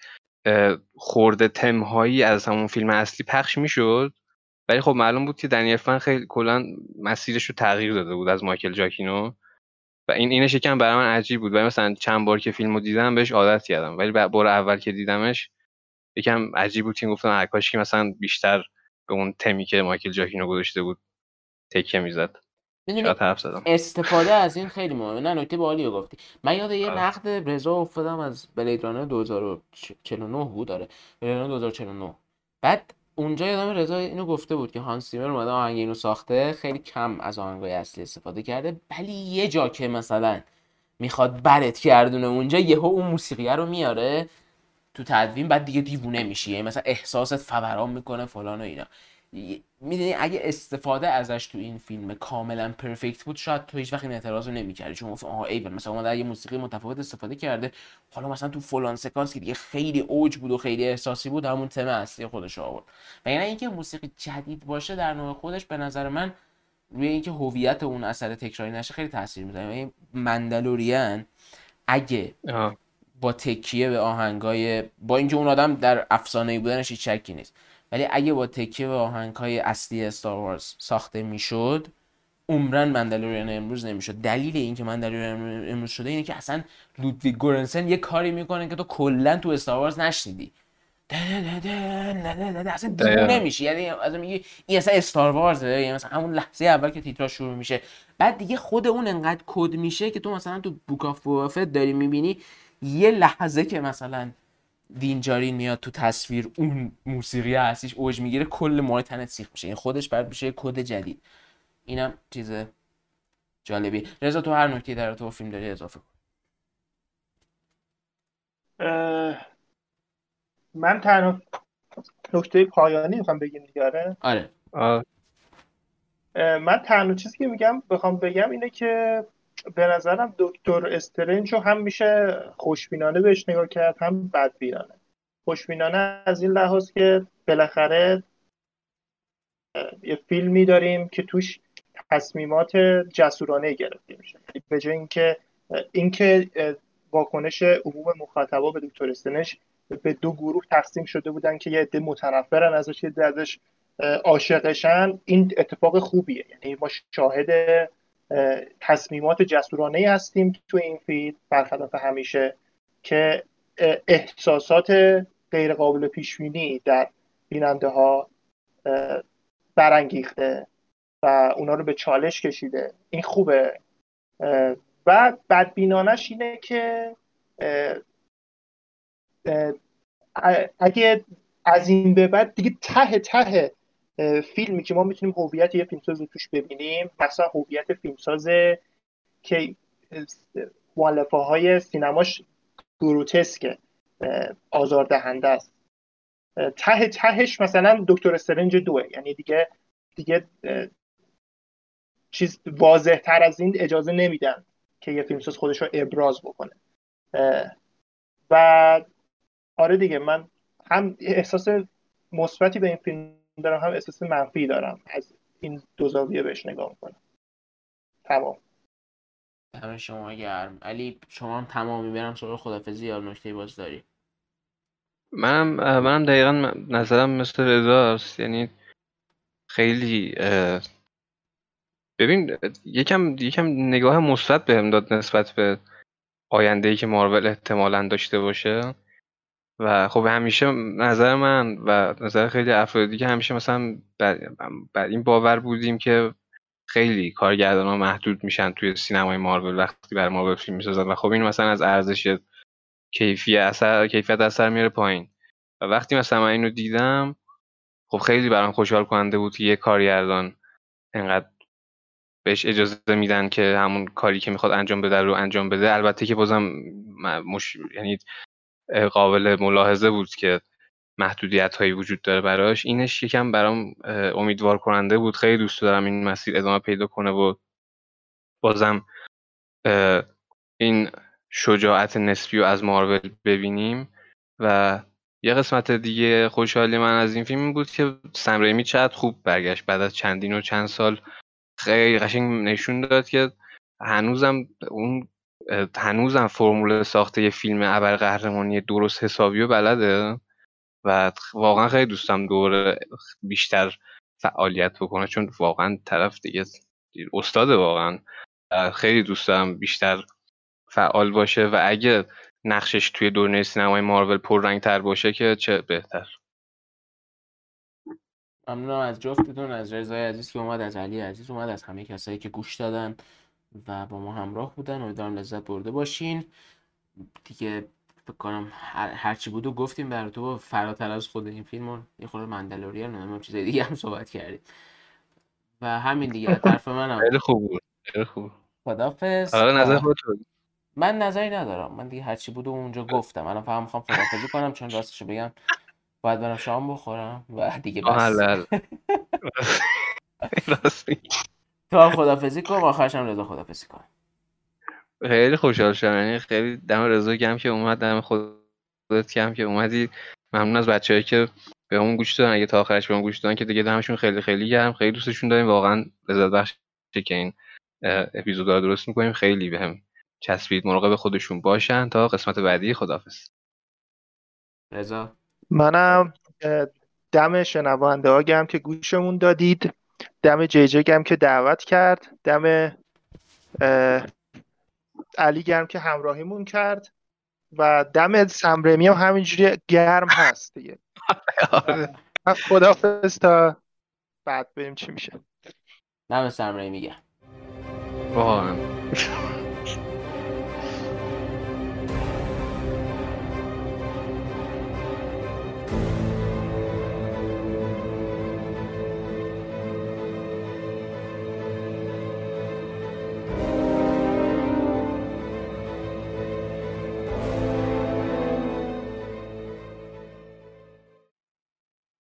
Speaker 3: خورده تم‌هایی از همون فیلم اصلی پخش میشد. ولی خب معلوم بود که دنی الفمن خیلی کلا مسیرش رو تغییر داده بود از مایکل جاکینو و این اینش یکم برای من عجیب بود. ولی مثلا چند بار که فیلمو دیدم بهش عادت کردم، ولی بار اول که دیدمش یکم عجیب بود که گفتم کاش که مثلا بیشتر به اون تمی که مایکل جاکینو گذاشته بود تکیه میزد.
Speaker 1: میدونی
Speaker 3: چقدر حرف زدم.
Speaker 1: استفاده از این خیلی مهمه. نه نکته باحالی رو گفتی. من یاد یه نقد رضا افتادم از بلید رانر دو هزار و چهل و نه بود. داره بلید رانر دو هزار و چهل و نه. بعد اونجا یادم رضا اینو گفته بود که هانس زیمر اومده آهنگ اینو ساخته، خیلی کم از آهنگای اصلی استفاده کرده، ولی یه جا که مثلا میخواد برت گردونه اونجا یهو اون موسیقیه رو میاره تو تدوین، بعد دیگه دیوونه میشی. یعنی مثلا احساست فوران میکنه فلان و اینا. میدونی اگه استفاده ازش تو این فیلم کاملا پرفکت بود شاید تو هیچ وقت این اعتراض رو نمی‌کردی، چون گفت آها ایول مثلا اومده یه موسیقی متفاوت استفاده کرده، حالا مثلا تو فلان سکانس که دیگه خیلی اوج بود و خیلی احساسی بود همون تم اصلی خودش آورد. و یعنی اینکه موسیقی جدید باشه در نوع خودش به نظر من روی اینکه هویت اون اثر تکراری نشه خیلی تاثیر میذاره. یعنی مندلوریان اگه آه. با تکیه به آهنگای، با اینکه اون آدم در افسانه‌ای بودنش هیچ شکی نیست، ولی اگه با تکیه به آهنگ‌های اصلی استار وارز ساخته میشد عمرن مندلوریان امروز نمیشد. دلیل اینکه مندلوریان امروز شده اینه که اصلا لودویگ گورنسن یه کاری میکنه که تو کلا تو استار وارز نشنیدی. اصلا دیوونه میشی. یعنی اصلا میگی این اصلا استار وارزه. یعنی مثلا همون لحظه اول که تیتراژ شروع میشه، بعد دیگه خود اون انقدر کد میشه که تو مثلا تو بوک آف بوبا فت داری میبینی یه لحظه که مثلا دینجارین میاد تو تصویر، اون موسیقی هستیش اوج میگیره، کل ماه تنت سیخ میشه. این خودش بعد میشه کد جدید. اینم چیز جالبی. رضا تو هر نکته در تو فیلم داری اضافه کن.
Speaker 2: من تنها نکته پایانی میخوام بگم دیگه. آره
Speaker 1: آره
Speaker 3: آه.
Speaker 2: من تنها چیزی که میگم بخوام بگم اینه که به نظرم دکتر استرنج رو هم میشه خوشبینانه بهش نگاه کرد هم بدبینانه. خوشبینانه از این لحاظ که بالاخره یه فیلمی داریم که توش تصمیمات جسورانه گرفته میشه، به جای اینکه اینکه واکنش عموم مخاطبا به دکتر استرنج به دو گروه تقسیم شده بودن که یه عده متنفرن ازش، یه عده ازش عاشقشن، این اتفاق خوبیه. یعنی ما شاهد تصمیمات جسورانه هستیم تو این فیلم برخلاف همیشه که احساسات غیر قابل پیش بینی در بیننده ها برانگیخته و اونا رو به چالش کشیده. این خوبه. و بدبینانش اینه که اگه از این به بعد دیگه ته ته فیلمی که ما میتونیم هویت یه فیلمساز رو توش ببینیم، مثلا هویت فیلمساز که مؤلفه های سینماش گروتسکه، آزاردهنده است، ته تهش مثلا دکتر استرنج دوه. یعنی دیگه دیگه چیز واضح تر از این اجازه نمیدن که یه فیلمساز خودش رو ابراز بکنه. و آره دیگه من هم احساس مثبتی به این فیلم دارم هم احساس منفی دارم، از این دو زاویه بهش نگاه میکنم. تمام.
Speaker 1: دم شما گرم. علی شما هم تمامی برم سراغ خدافظی یا نکته باز داری؟
Speaker 3: منم منم دقیقا نظرم مثل رضاست. یعنی خیلی ببین یکم یکم نگاه مثبت بهم داد نسبت به آینده‌ای که مارول احتمالاً داشته باشه. و خب همیشه نظر من و نظر خیلی افرادی که همیشه مثلا بر, بر این باور بودیم که خیلی کارگردان‌ها محدود میشن توی سینمای مارول وقتی برای مارول فیلم میسازن و خب این مثلا از ارزش کیفی اثر کیفیت اثر میاره پایین. و وقتی مثلا من اینو دیدم خب خیلی برام خوشحال کننده بود که یه کارگردان انقدر بهش اجازه میدن که همون کاری که میخواد انجام بده رو انجام بده. البته که بازم مش... یعنی قابل ملاحظه بود که محدودیت هایی وجود داره براش. اینش یکم برام امیدوار کننده بود. خیلی دوست دارم این مسیر ادامه پیدا کنه و بازم این شجاعت نسبی رو از مارول ببینیم. و یه قسمت دیگه خوشحالی من از این فیلم بود که سم ریمی چقدر خوب برگشت بعد از چندین و چند سال. خیلی قشنگ نشون داد که هنوزم اون هنوزم فرمول ساخته یه فیلم ابرقهرمانی درست حسابی و بلده و واقعا خیلی دوستم دوره بیشتر فعالیت بکنه چون واقعا طرف دیگه استاد، واقعا خیلی دوست دارم بیشتر فعال باشه و اگه نقشش توی دنیای سینمای مارول پررنگ‌تر باشه که چه بهتر.
Speaker 1: ممنونم از جفتتون، از رضای عزیز که اومد، از علی عزیز اومد، از همه کسایی که گوش دادن و با ما همراه بودن. امیدوارم لذت برده باشین. دیگه فکر کنم هر هرچی بود و گفتیم برای تو، فراتر از خود این فیلم یه خورده مندلوریان نمیدونم چیز دیگه هم صحبت کردیم و همین دیگه. طرف منم
Speaker 3: خیلی خوب بود، خیلی خوب.
Speaker 1: خدافظ.
Speaker 3: آره نظر خودت.
Speaker 1: من نظری ندارم، من دیگه هرچی بود و اونجا گفتم. الان فقط میخوام خدافظی کنم چون راستشو بگم باید برم شام بخورم و دیگه بس. تو هم خدافظی کن و آخرش هم رضا خدافظی کن.
Speaker 3: خیلی خوشحال شدم، یعنی خیلی دم رضا گرم که اومد، دم خودت گرم که اومدی. ممنون از بچه‌هایی که به اون گوش دادن، اگه تا آخرش به اون گوش دادن که دیگه دمشون خیلی خیلی گرم. خیلی دوستشون داریم، واقعا لذت بخشه که این اپیزودا رو درست می‌کنیم. خیلی بهم چسبید. مراقب خودشون باشن تا قسمت بعدی. خداحافظ.
Speaker 1: رضا
Speaker 2: منم دم شنونده ها گرم که گوشمون دادید، دم جی جی گرم که دعوت کرد، دم علی گرم که همراهیمون کرد و دم سم ریمی هم همینجوری گرم هست دیگه. خداحافظ تا بعد بریم چی میشه.
Speaker 1: دم سم ریمی گرم.
Speaker 3: واقعا